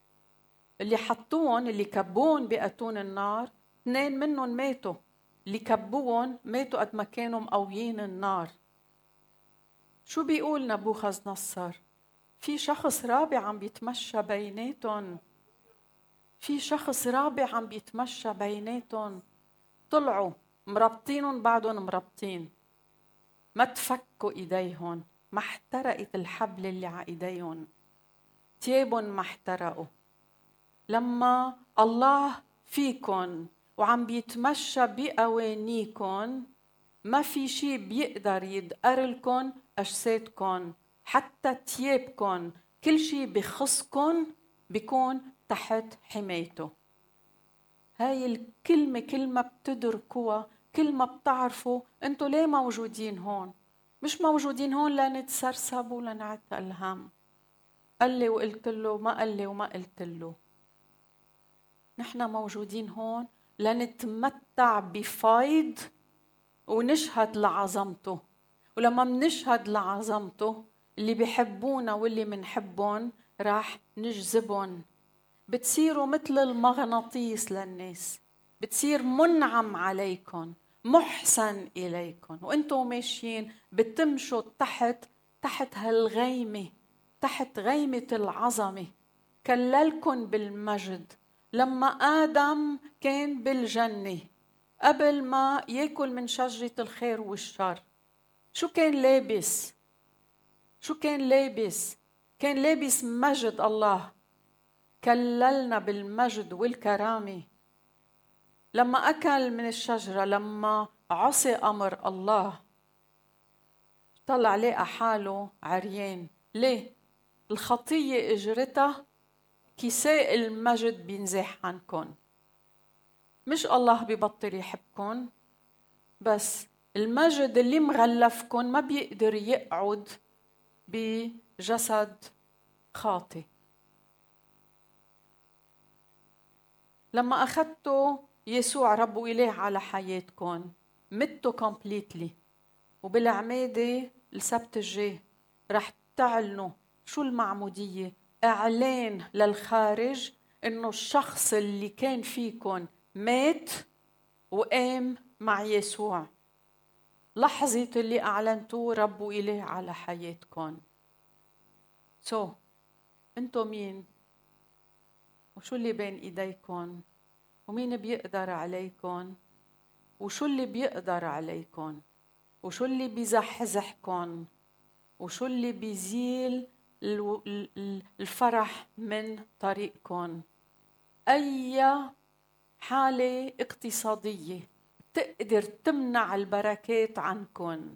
اللي كبوهم بأتون النار، 2 منهم ماتوا. اللي كبوهم ماتوا قد ما كانوا مقويين النار. شو بيقول نبوخذ نصر؟ في شخص رابع عم بيتمشى بيناتهم. في شخص رابع عم بيتمشى بيناتهم. طلعوا مربطينهم، بعدهم مربطين، ما تفكوا ايديهم، ما احترقت الحبل اللي على ايديهم، تيابهم ما احترقوا. لما الله فيكن وعم بيتمشى بقوانيكن، ما في شيء بيقدر يدقرلكن أجسادكن، حتى تيابكن، كل شيء بخصكن بيكون تحت حمايته. هاي الكلمة كلمة بتدركوها، كلمة بتعرفوا انتوا ليه موجودين هون. مش موجودين هون لنتسرسب ولنعتق الهم، قال لي وقلت له، ما قال لي وما قلت له. نحن موجودين هون لنتمتع بفيض ونشهد لعظمته. ولما منشهد لعظمته اللي بيحبونا واللي منحبهم راح نجذبهم. بتصيروا مثل المغناطيس للناس، بتصير منعم عليكم، محسن إليكم، وانتم ماشيين بتمشوا تحت هالغيمة، تحت غيمة العظمة. كللكم بالمجد. لما آدم كان بالجنة قبل ما يأكل من شجرة الخير والشر، شو كان لابس؟ شو كان لابس؟ كان لابس مجد الله. كللنا بالمجد والكرامة. لما أكل من الشجرة، لما عصي أمر الله، طلع لقى حاله عريان. ليه؟ الخطية إجرتها كساء المجد بينزاح عنكم. مش الله بيبطل يحبكم، بس المجد اللي مغلفكم ما بيقدر يقعد بجسد خاطئ. لما أخذتوا يسوع رب وإله على حياتكم متوا كومبليتلي، وبالعمادة السبت الجاي رح تعلنوا شو المعمودية. إعلان للخارج إنه الشخص اللي كان فيكم مات وقام مع يسوع. لحظة اللي أعلنتوه رب وإله على حياتكم. أنتوا مين؟ وشو اللي بين إيديكم؟ ومين بيقدر عليكم؟ وشو اللي بيقدر عليكم؟ وشو اللي بيزحزحكم؟ وشو اللي بيزيل الفرح من طريقكم؟ أي حالة اقتصادية تقدر تمنع البركات عنكم؟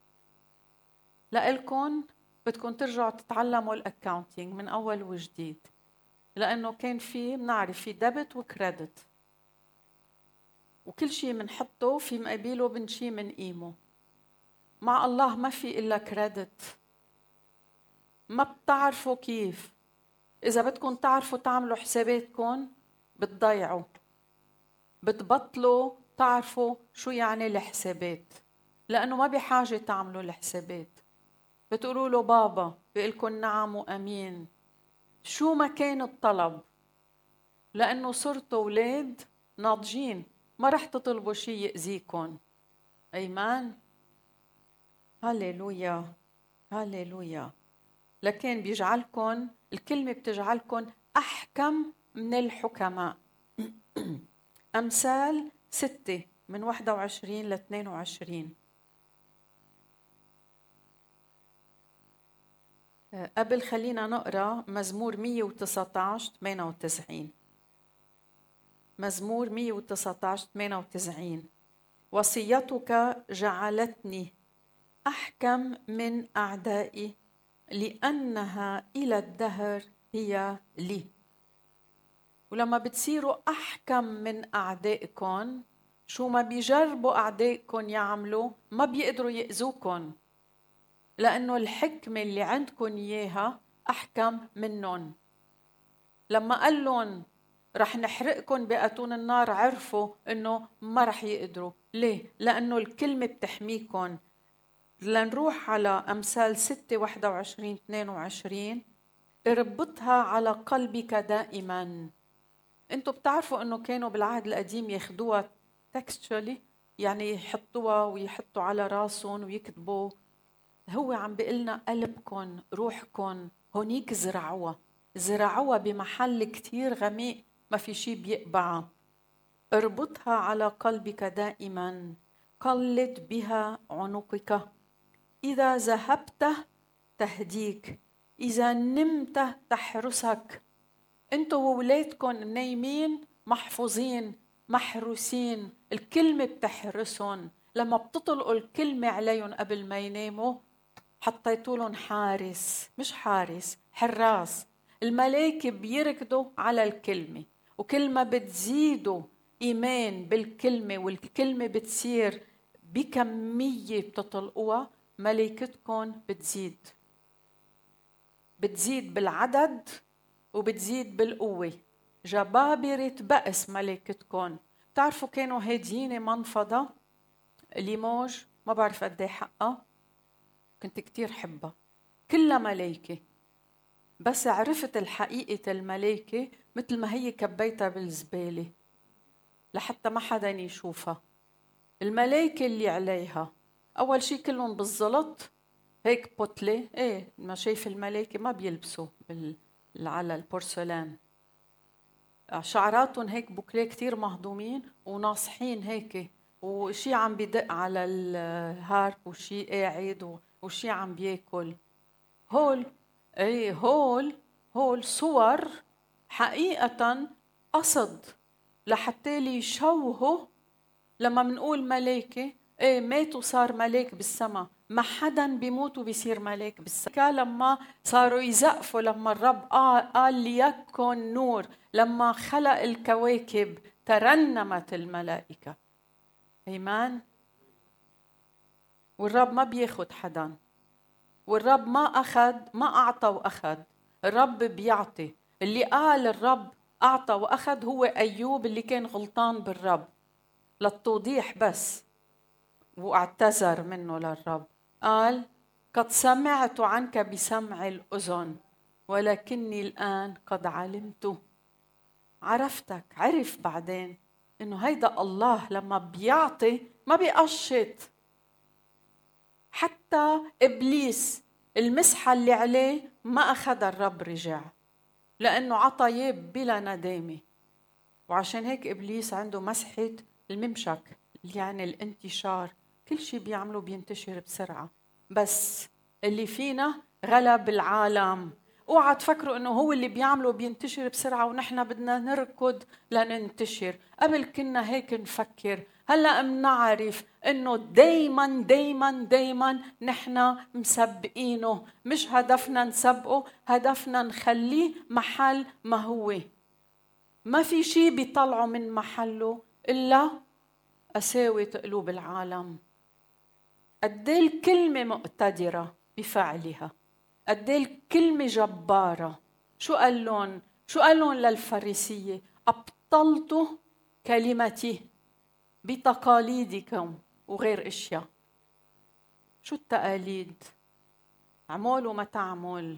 لإلكم بدكم ترجعوا تتعلموا الأكاونتينج من أول وجديد، لأنه كان بنعرف في ديبت وكريدت، وكل شيء منحطه في مقابله بنشي من قيمه. مع الله ما في إلا كريدت. ما بتعرفوا كيف. إذا بدكم تعرفوا تعملوا حساباتكم بتضيعوا، بتبطلوا تعرفوا شو يعني الحسابات، لأنه ما بحاجة تعملوا الحسابات. بتقولوا له بابا، بيقلكم نعم وأمين شو ما كان الطلب، لأنه صرتوا أولاد ناضجين، ما رح تطلبوا شيء يأذيكم. أيمان. هاليلويا هاليلويا. لكن بيجعلكم الكلمة بتجعلكم أحكم من الحكماء. أمثال 6 من 21 ل 22. قبل خلينا نقرأ مزمور 119 98. مزمور 119 98. وصيتك جعلتني أحكم من أعدائي، لأنها إلى الدهر هي لي. ولما بتصيروا أحكم من أعدائكم، شو ما بيجربوا أعدائكم يعملوا ما بيقدروا يأذوكم، لأنه الحكمة اللي عندكم إياها أحكم منهم. لما قال لهم رح نحرقكم بأتون النار، عرفوا إنه ما رح يقدروا. ليه؟ لأنه الكلمة بتحميكم. لنروح على أمثال 6 21 22. اربطها على قلبك دائما. انتوا بتعرفوا انه كانوا بالعهد القديم ياخدوها تكستشولي، يعني يحطوها ويحطوا على راسهم ويكتبوا. هو عم بيقلنا قلبكم روحكم هونيك زرعوها بمحل كتير غميق ما في شي بيقبعها. اربطها على قلبك دائما، قلد بها عنقك. إذا ذهبت تهديك، إذا نمت تحرسك. انتوا وولادكم نايمين محفوظين محروسين، الكلمة بتحرسهم. لما بتطلقوا الكلمة عليهم قبل ما يناموا حطيتوا لهم حارس، مش حارس، حراس. الملائكة بيركضوا على الكلمة، وكل ما بتزيدوا إيمان بالكلمة والكلمة بتصير بكمية بتطلقوها، ملائكتكم بتزيد بالعدد وبتزيد بالقوة. جبابرة بأس ملائكتكم، بتعرفوا كانوا هاديين منفضة ليموج، ما بعرف قد ايه حقها، كنت كتير حبها، كلها ملايكة. بس عرفت الحقيقة الملايكة مثل ما هي كبيتها بالزبالة لحتى ما حدا يشوفها. الملايكة اللي عليها أول شي كلهم بالزلط هيك بطلة، ما شايف الملايكة ما بيلبسوا على البورسلان، شعراتهم هيك بوكليه كتير مهضومين وناصحين هيك، وشي عم بدق على الهارب وشي قاعد وشي عم بياكل. هول صور حقيقة قصد لحتى لي يشوهوا. لما منقول ملايكة مات وصار ملاك بالسماء، ما حدا بيموت وبيصير ملاك بالسماء. لما صاروا يزقفوا لما الرب قال ليكن نور، لما خلق الكواكب ترنمت الملائكة. ايمان. والرب ما بياخد حدا، والرب ما أعطى وأخذ، الرب بيعطي. اللي قال الرب أعطى وأخذ هو أيوب اللي كان غلطان بالرب للتوضيح بس، واعتذر منه للرب. قال قد سمعت عنك بسمع الأذن ولكني الآن قد علمت. عرفتك، عرف بعدين إنه هيدا الله لما بيعطي ما بيقشط. حتى إبليس المسحة اللي عليه ما أخذ الرب رجع، لأنه عطى بلا ندامة. وعشان هيك إبليس عنده مسحة الممشك، يعني الانتشار، كل شيء بيعمله بينتشر بسرعة. بس اللي فينا غلب العالم. اوعى تفكروا انه هو اللي بيعمله بينتشر بسرعة ونحن بدنا نركض لننتشر. قبل كنا هيك نفكر، هلأ منعرف انه دايما دايما دايما نحن مسبقينه. مش هدفنا نسبقه، هدفنا نخليه محل ما هو. ما في شيء بيطلعه من محله إلا قساوة قلوب العالم. قد ايه الكلمة مقتدرة بفعلها، قد ايه الكلمة جبارة. شو قال لهم للفريسية؟ أبطلت كلمتي بتقاليدكم وغير اشياء. شو التقاليد؟ عمول وما تعمل،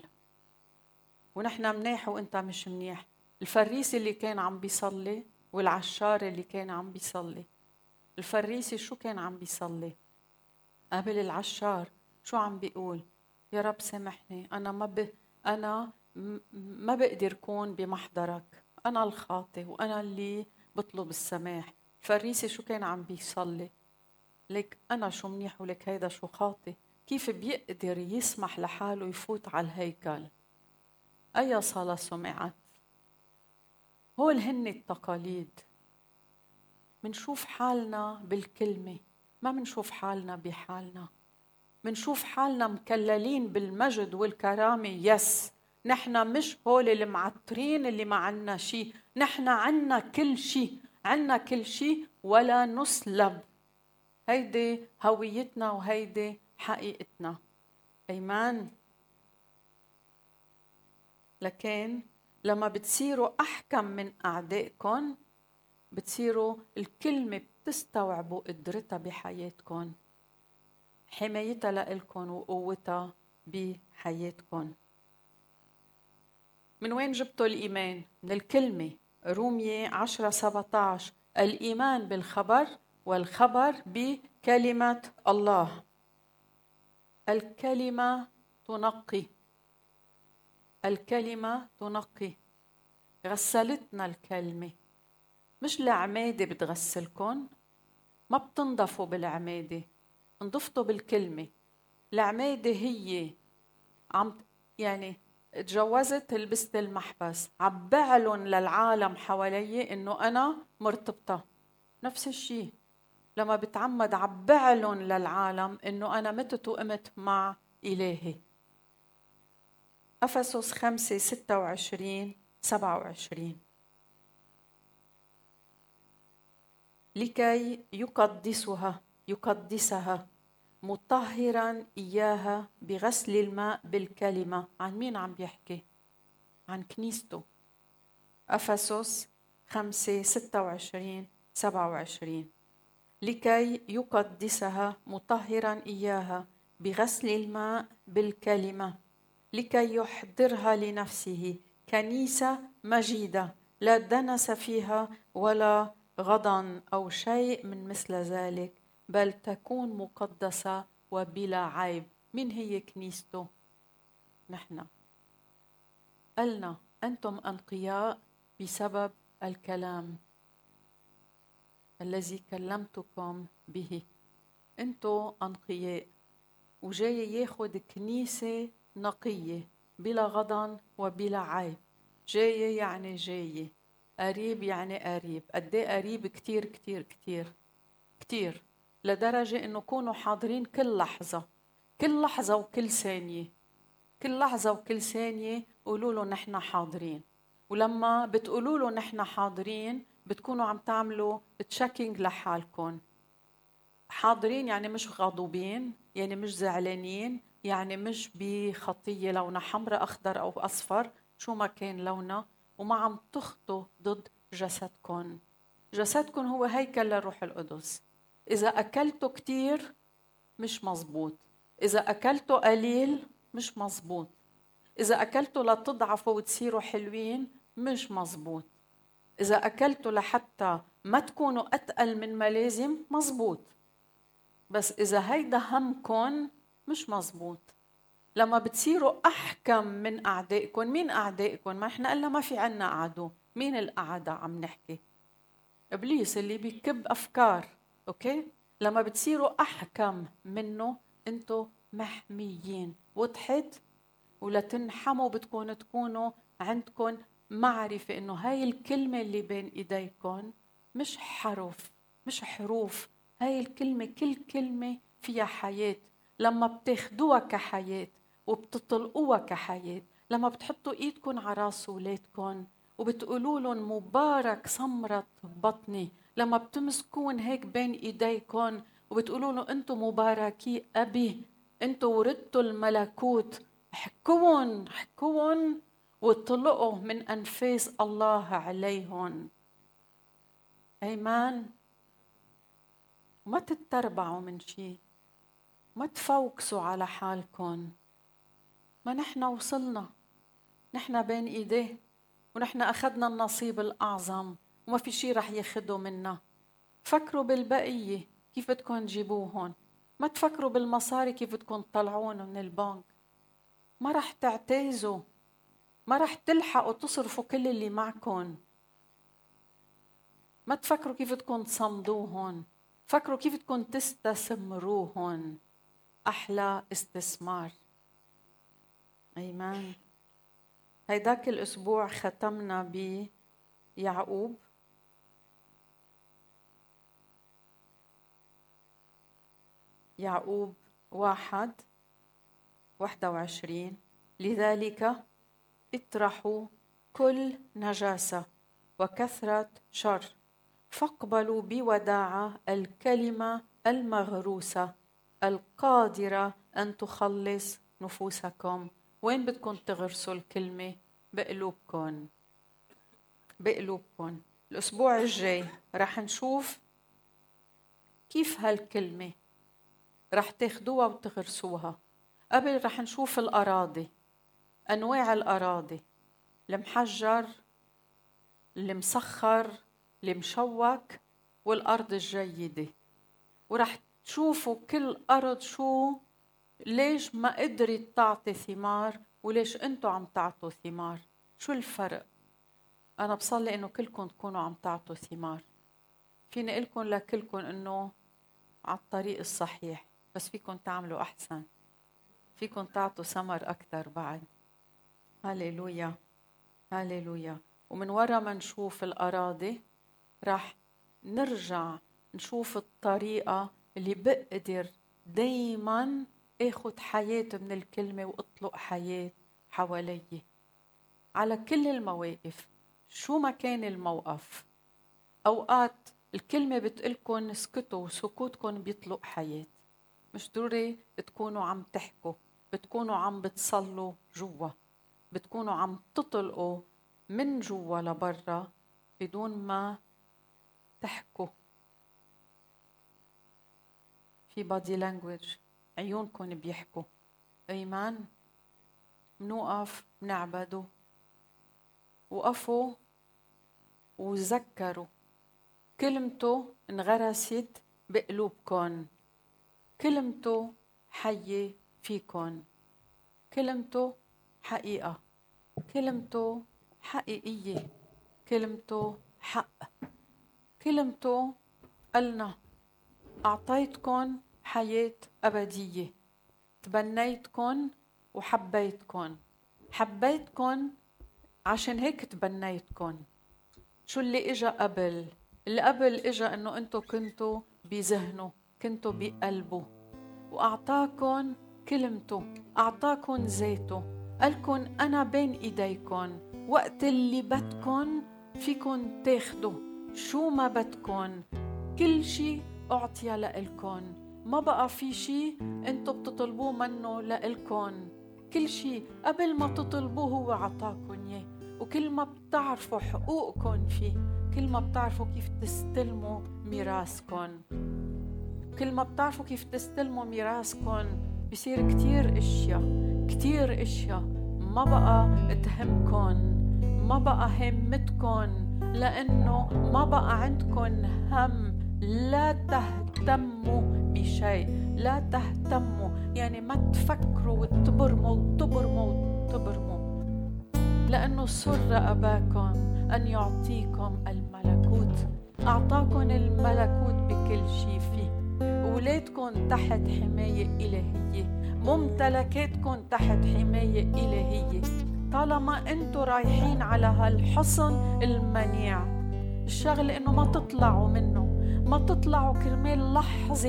ونحن منيح وانت مش منيح. الفريسي اللي كان عم بيصلي والعشار اللي كان عم بيصلي، الفريسي شو كان عم بيصلي؟ قبل العشار شو عم بيقول؟ يا رب سامحني، أنا ما بقدر كون بمحضرك، أنا الخاطئ وأنا اللي بطلب السماح. الفريسي شو كان عم بيصلي؟ لك أنا شو منيح ولك هيدا شو خاطئ. كيف بيقدر يسمح لحاله يفوت على الهيكل؟ أي صلاة سمعت؟ هول هن التقاليد. منشوف حالنا بالكلمة، ما منشوف حالنا بحالنا. منشوف حالنا مكللين بالمجد والكرامة. يس، نحن مش هول المعطرين اللي ما عنا شيء، نحن عنا كل شيء، عنا كل شيء ولا نسلب. هيدي هويتنا وهيدي حقيقتنا. أيمان. لكن لما بتصيروا أحكم من أعدائكم، بتصيروا الكلمة بتستوعبوا قدرتها بحياتكم، حمايتها لإلكم وقوتها بحياتكم. من وين جبتوا الإيمان؟ من الكلمة. رومية 10:17 الإيمان بالخبر والخبر بكلمة الله. الكلمة تنقي، الكلمة تنقي. غسلتنا الكلمة، مش العمادة بتغسلكن، ما بتنضفوا بالعمادة، انضفتوا بالكلمة. العمادة هي يعني تجوزت لبست المحبس، عبعلن للعالم حوالي انه انا مرتبطة. نفس الشيء لما بتعمد عبعلن للعالم انه انا متت وقمت مع إلهي. أفسس 5:26-27 لكي يقدسها مطهرا إياها بغسل الماء بالكلمة. عن مين عم بيحكي؟ عن كنيسته. أفسس 5:26 27 لكي يقدسها مطهرا إياها بغسل الماء بالكلمة، لكي يحضرها لنفسه كنيسة مجيدة لا دنس فيها ولا غضن أو شيء من مثل ذلك، بل تكون مقدسة وبلا عيب. من هي كنيسته؟ نحن. قالنا أنتم أنقياء بسبب الكلام الذي كلمتكم به. أنتم أنقياء، وجاي ياخد كنيسة نقية بلا غضن وبلا عيب. جاي يعني جاي، قريب يعني قريب. قد ايه قريب؟ كتير كتير كتير كتير، لدرجة إنه كونوا حاضرين كل لحظة، كل لحظة وكل ثانية، كل لحظة وكل ثانية قولوا له نحن حاضرين. ولما بتقولوا له نحن حاضرين بتكونوا عم تعملوا تشيكينج لحالكم. حاضرين يعني مش غاضبين، يعني مش زعلانين، يعني مش بخطية لونها حمراء أخضر أو أصفر شو ما كان لونها، وما عم تخطوا ضد جسدكم. جسدكم هو هيكل للروح القدس. إذا أكلتوا كتير مش مزبوط، إذا أكلتوا قليل مش مزبوط، إذا أكلتوا لتضعفوا وتصيروا حلوين مش مزبوط، إذا أكلتوا لحتى ما تكونوا أتقل من ما لازم مزبوط. بس إذا هيدا همكن مش مزبوط. لما بتصيروا أحكم من أعدائكم، مين أعدائكم؟ ما إحنا قلنا ما في عنا عدو. مين الأعداء عم نحكي؟ إبليس اللي بيكب أفكار. أوكي؟ لما بتصيروا أحكم منه أنتوا محميين. وضحت؟ ولا تنحموا بدكم تكونوا عندكم معرفة إنه هاي الكلمة اللي بين إيديكم مش حرف، مش حروف. هاي الكلمة كل كلمة فيها حياة. لما بتاخدوها كحياة وبتطلقوها كحياة، لما بتحطوا إيدكم على راس ولادكم وبتقولوا لهم مبارك ثمرة بطني، لما بتمسكون هيك بين إيديكم وبتقولوا له أنتم مباركي أبي، أنتم وردتوا الملكوت، حكوهم حكوهم واطلقوا من أنفاس الله عليهم. أيمان. ما تتربعوا من شيء، ما تفوكسوا على حالكم. ما نحن وصلنا، نحن بين إيديه، ونحن أخذنا النصيب الأعظم وما في شيء رح ياخده منا. فكروا بالبقية كيف بدكم تجيبوهن، ما تفكروا بالمصاري كيف بدكم تطلعون من البنك. ما رح تعتازوا، ما رح تلحقوا تصرفوا كل اللي معكم. ما تفكروا كيف بدكم تصمدوهن، فكروا كيف بدكم تستثمروهن. أحلى استثمار. أيمان. هيداك الأسبوع ختمنا بيعقوب، يعقوب 1:21. لذلك اطرحوا كل نجاسة وكثرة شر، فاقبلوا بوداعة الكلمة المغروسة القادرة أن تخلص نفوسكم. وين بدكم تغرسوا الكلمة؟ بقلوبكم، بقلوبكم. الأسبوع الجاي رح نشوف كيف هالكلمة رح تاخدوها وتغرسوها. قبل رح نشوف الأراضي، أنواع الأراضي، المحجر، المسخر، المشوك، والأرض الجيدة. ورح تشوفوا كل أرض شو، ليش ما قدرت تعطي ثمار وليش أنتوا عم تعطوا ثمار. شو الفرق؟ أنا بصلي إنه كلكم تكونوا عم تعطوا ثمار. فيني أقولكم لكلكم إنه على الطريق الصحيح، بس فيكم تعملوا أحسن، فيكم تعطوا ثمر أكتر بعد. هاليلويا هاليلويا. ومن وراء ما نشوف الأراضي راح نرجع نشوف الطريقة اللي بقدر دايما اخد حياة من الكلمة واطلق حياة حوالي على كل المواقف. شو ما كان الموقف، أوقات الكلمة بتقلكن اسكتوا وسكوتكن بيطلق حياة. مش ضروري تكونوا عم تحكوا، بتكونوا عم بتصلوا جوا، بتكونوا عم تطلقوا من جوا لبرا بدون ما تحكوا في body language، عيونكم بيحكوا. أيمان منوقف منعبدوا، وقفوا وذكروا كلمته انغرست بقلوبكم، كلمته حية فيكم، كلمته حقيقة، كلمته حقيقية، كلمته حق، كلمته قالنا أعطيتكم حياة أبدية، تبنيتكم وحبيتكم، حبيتكم عشان هيك تبنيتكم. شو اللي إجا قبل؟ اللي قبل إجا إنه أنتوا كنتوا بذهنه، كنتوا بقلبه، وأعطاكم كلمته، أعطاكم ذاته، قالكم أنا بين إيديكم، وقت اللي بدكم فيكن تاخدوا شو ما بدكن، كل شي أعطي لإلكن، ما بقى في شي أنتوا بتطلبوه منه لإلكن، كل شي قبل ما تطلبوه هو عطاكن إياه. وكل ما بتعرفوا حقوقكن فيه، كل ما بتعرفوا كيف تستلموا ميراثكن، كل ما بتعرفوا كيف تستلموا ميراثكن بصير كتير اشياء ما بقى تهمكن، ما بقى همتكن، لأنه ما بقى عندكن هم. لا تهتموا بشيء، لا تهتموا يعني ما تفكروا وتبرموا، لأنه سر أباكم أن يعطيكم الملكوت، أعطاكم الملكوت بكل شيء فيه. أولادكم تحت حماية إلهية، ممتلكاتكم تحت حماية إلهية، طالما أنتوا رايحين على هالحصن المنيع. الشغل إنه ما تطلعوا منه، ما تطلعوا كرمال لحظة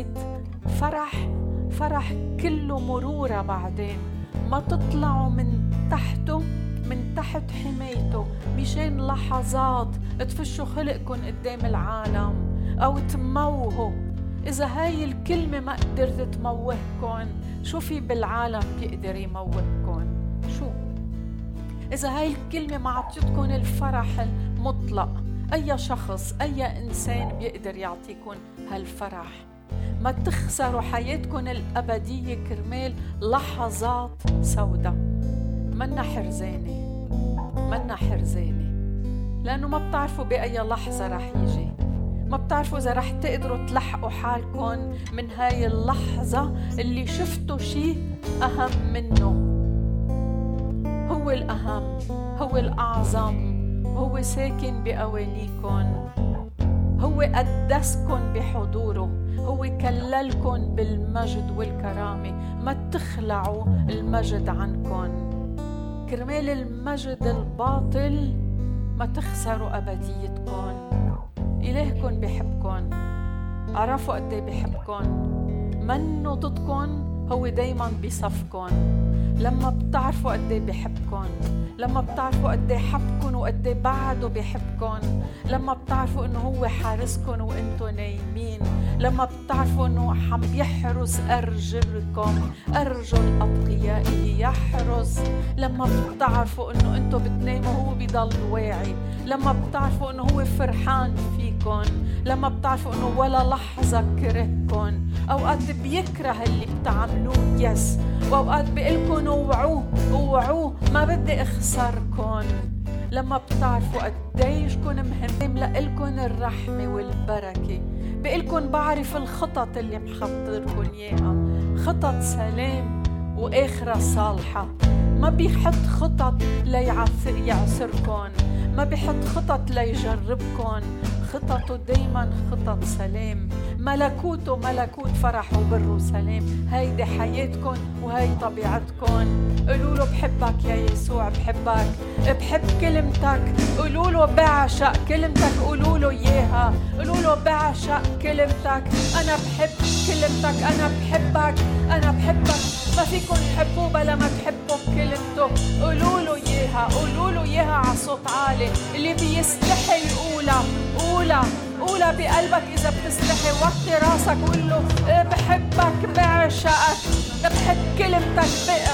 فرح كله مرورة، بعدين ما تطلعوا من تحته، من تحت حمايته، مشان لحظات تفشوا خلقكن قدام العالم أو تموهوا. إذا هاي الكلمة ما قدرت تموهكن، شو في بالعالم بيقدر يموهكن؟ شو؟ إذا هاي الكلمة ما عطيتكن الفرح المطلق، أي شخص أي إنسان بيقدر يعطيكن هالفرح. ما تخسروا حياتكن الأبدية كرمال لحظات سوداء. منا حرزانة، لأنه ما بتعرفوا بأي لحظة رح يجي، ما بتعرفوا إذا رح تقدروا تلحقوا حالكن من هاي اللحظة اللي شفتوا شيء أهم منه. هو الأهم، هو الأعظم، هو ساكن بأوانيكن، هو قدسكن بحضوره، هو كللكن بالمجد والكرامة. ما تخلعوا المجد عنكن كرمال المجد الباطل، ما تخسروا أبديتكن. إلهكن بحبكن، عرفوا قد ايه بحبكن، منه ضدكن، هو دايما بصفكن. لما بتعرفوا قد ايه بحبكن، لما بتعرفوا قد ايه حبكن وقد ايه بعده بحبكن، لما بتعرفوا انه هو حارسكن وانتوا نايمين، لما بتعرفوا انه عم يحرس ارجلكم، ارجل اتقيائه يحرس، لما بتعرفوا انه انتوا بتناموا هو بيضل واعي، لما بتعرفوا انه هو فرحان فيكن، لما بتعرفوا انه ولا لحظه كرهكن. اوقات بيكره اللي بتعملوه يس، واوقات بيقلكن اوعوه ما بدي اخسركن. لما بتعرفوا قديش كن مهم لإلكن الرحمة والبركة، بقلكن بعرف الخطط اللي محضركن اياها، خطط سلام واخرة صالحة. ما بيحط خطط ليعسركن، ما بيحط خطط ليجربكن، خططه دايما خطط سلام، ملكوته ملكوت فرح وبر وسلام. هيدي حياتكن وهي طبيعتكن. قولوا له بحبك يا يسوع، بحبك، بحب كلمتك. قولوا له بعشق كلمتك، قولوا له اياها، قولوا له بعشق كلمتك، انا بحب كلمتك، انا بحبك، انا بحبك. ما فيكن تحبوه بلا ما تحبوا كلمته. قولوا له اياها، قولوا له اياها على صوت عالي. اللي بيستحي قولها بقلبك. إذا بتستحي وطي راسك وقول له بحبك، بعشقك، بحب كلمتك،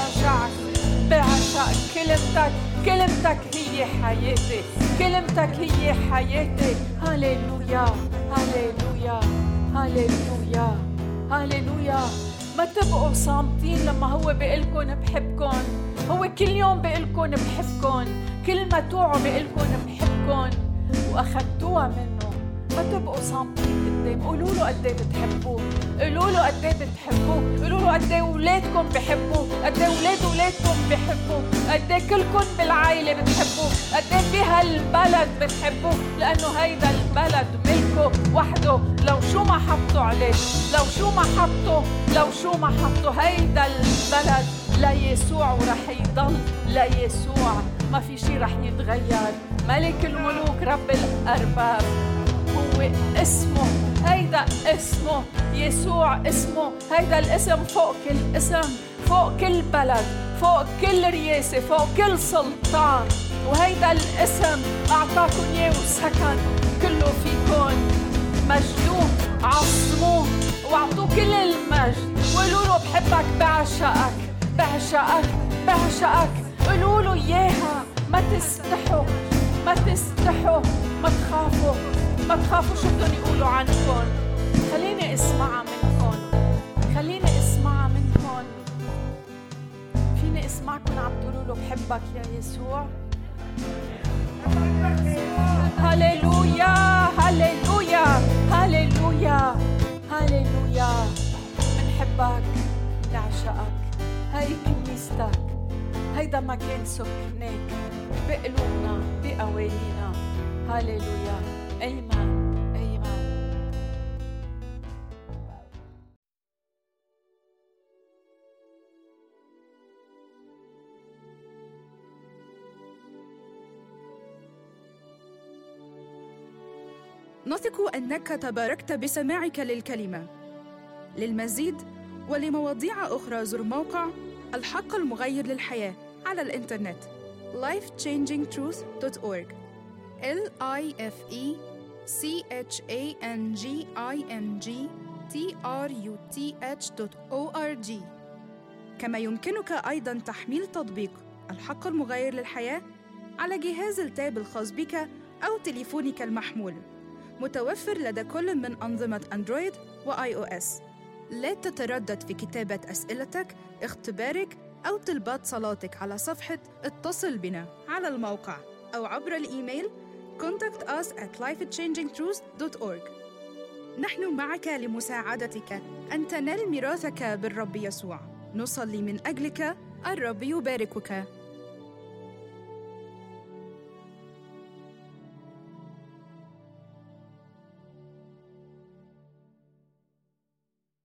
بعشق كلمتك. كلمتك هي حياتي، كلمتك هي حياتي. هاليلويا هاليلويا هاليلويا هاليلويا. ما تبقوا صامتين لما هو بيقلكن بحبكن. هو كل يوم بيقلكن بحبكن، كل ما توعوا بيقلكن بحبكن وأخدتوها منه. ما تبقوا صامتين قدام. قولوا له قد ايه بتحبوه، قولوا له قد ايه بتحبوه، قولوا له قد ايه اولادكم بحبوه، قد ايه اولادكم بحبوه، قد ايه كلكم بالعائله بتحبوه، قد ايه بهالبلد بتحبوه، لانه هيدا البلد ملكه وحده. لو شو ما حطوا عليه، لو شو ما حطوا هيدا البلد ليسوع، ورح يضل ليسوع. ما في شي رح يتغير. ملك الملوك رب الأرباب هو اسمه، هيدا اسمه يسوع. اسمه هيدا الاسم فوق كل اسم، فوق كل بلد، فوق كل رياسة، فوق كل سلطان. وهيدا الاسم أعطاكم إياه وسكن كله فيكم. مجدوه، عظموه واعطوه كل المجد. وقولوا له بحبك، بعشقك بعشقك بعشقك. قولوا له إياها. ما تستحوا، ما تستحوا، ما تخافوا، ما تخافوا شو بدهم يقولوا عنكم. خليني اسمعها منكم، خليني اسمعها منكم. فيني اسمعكم عم تقولوا له بحبك يا يسوع. هاليلويا هاليلويا هاليلويا هاليلويا. منحبك، نعشقك. هاي كنيستك، هيدا مكان سكنك بقلوبنا بقوانينا. هاليلويا. آمين آمين. نثق أنك تباركت بسماعك للكلمة. للمزيد ولمواضيع أخرى زر موقع الحق المغير للحياة على الإنترنت lifechangingtruth.org lifechangingtruth.org. كما يمكنك أيضاً تحميل تطبيق الحق المغير للحياة على جهاز التاب الخاص بك أو تليفونك المحمول، متوفر لدى كل من أنظمة أندرويد وآي أو إس. لا تتردد في كتابة أسئلتك، اختبارك أو طلبات صلاتك على صفحة اتصل بنا على الموقع أو عبر الإيميل contact us at lifechangingtruth.org. نحن معك لمساعدتك أن تنال ميراثك بالرب يسوع. نصلي من أجلك. الرب يباركك.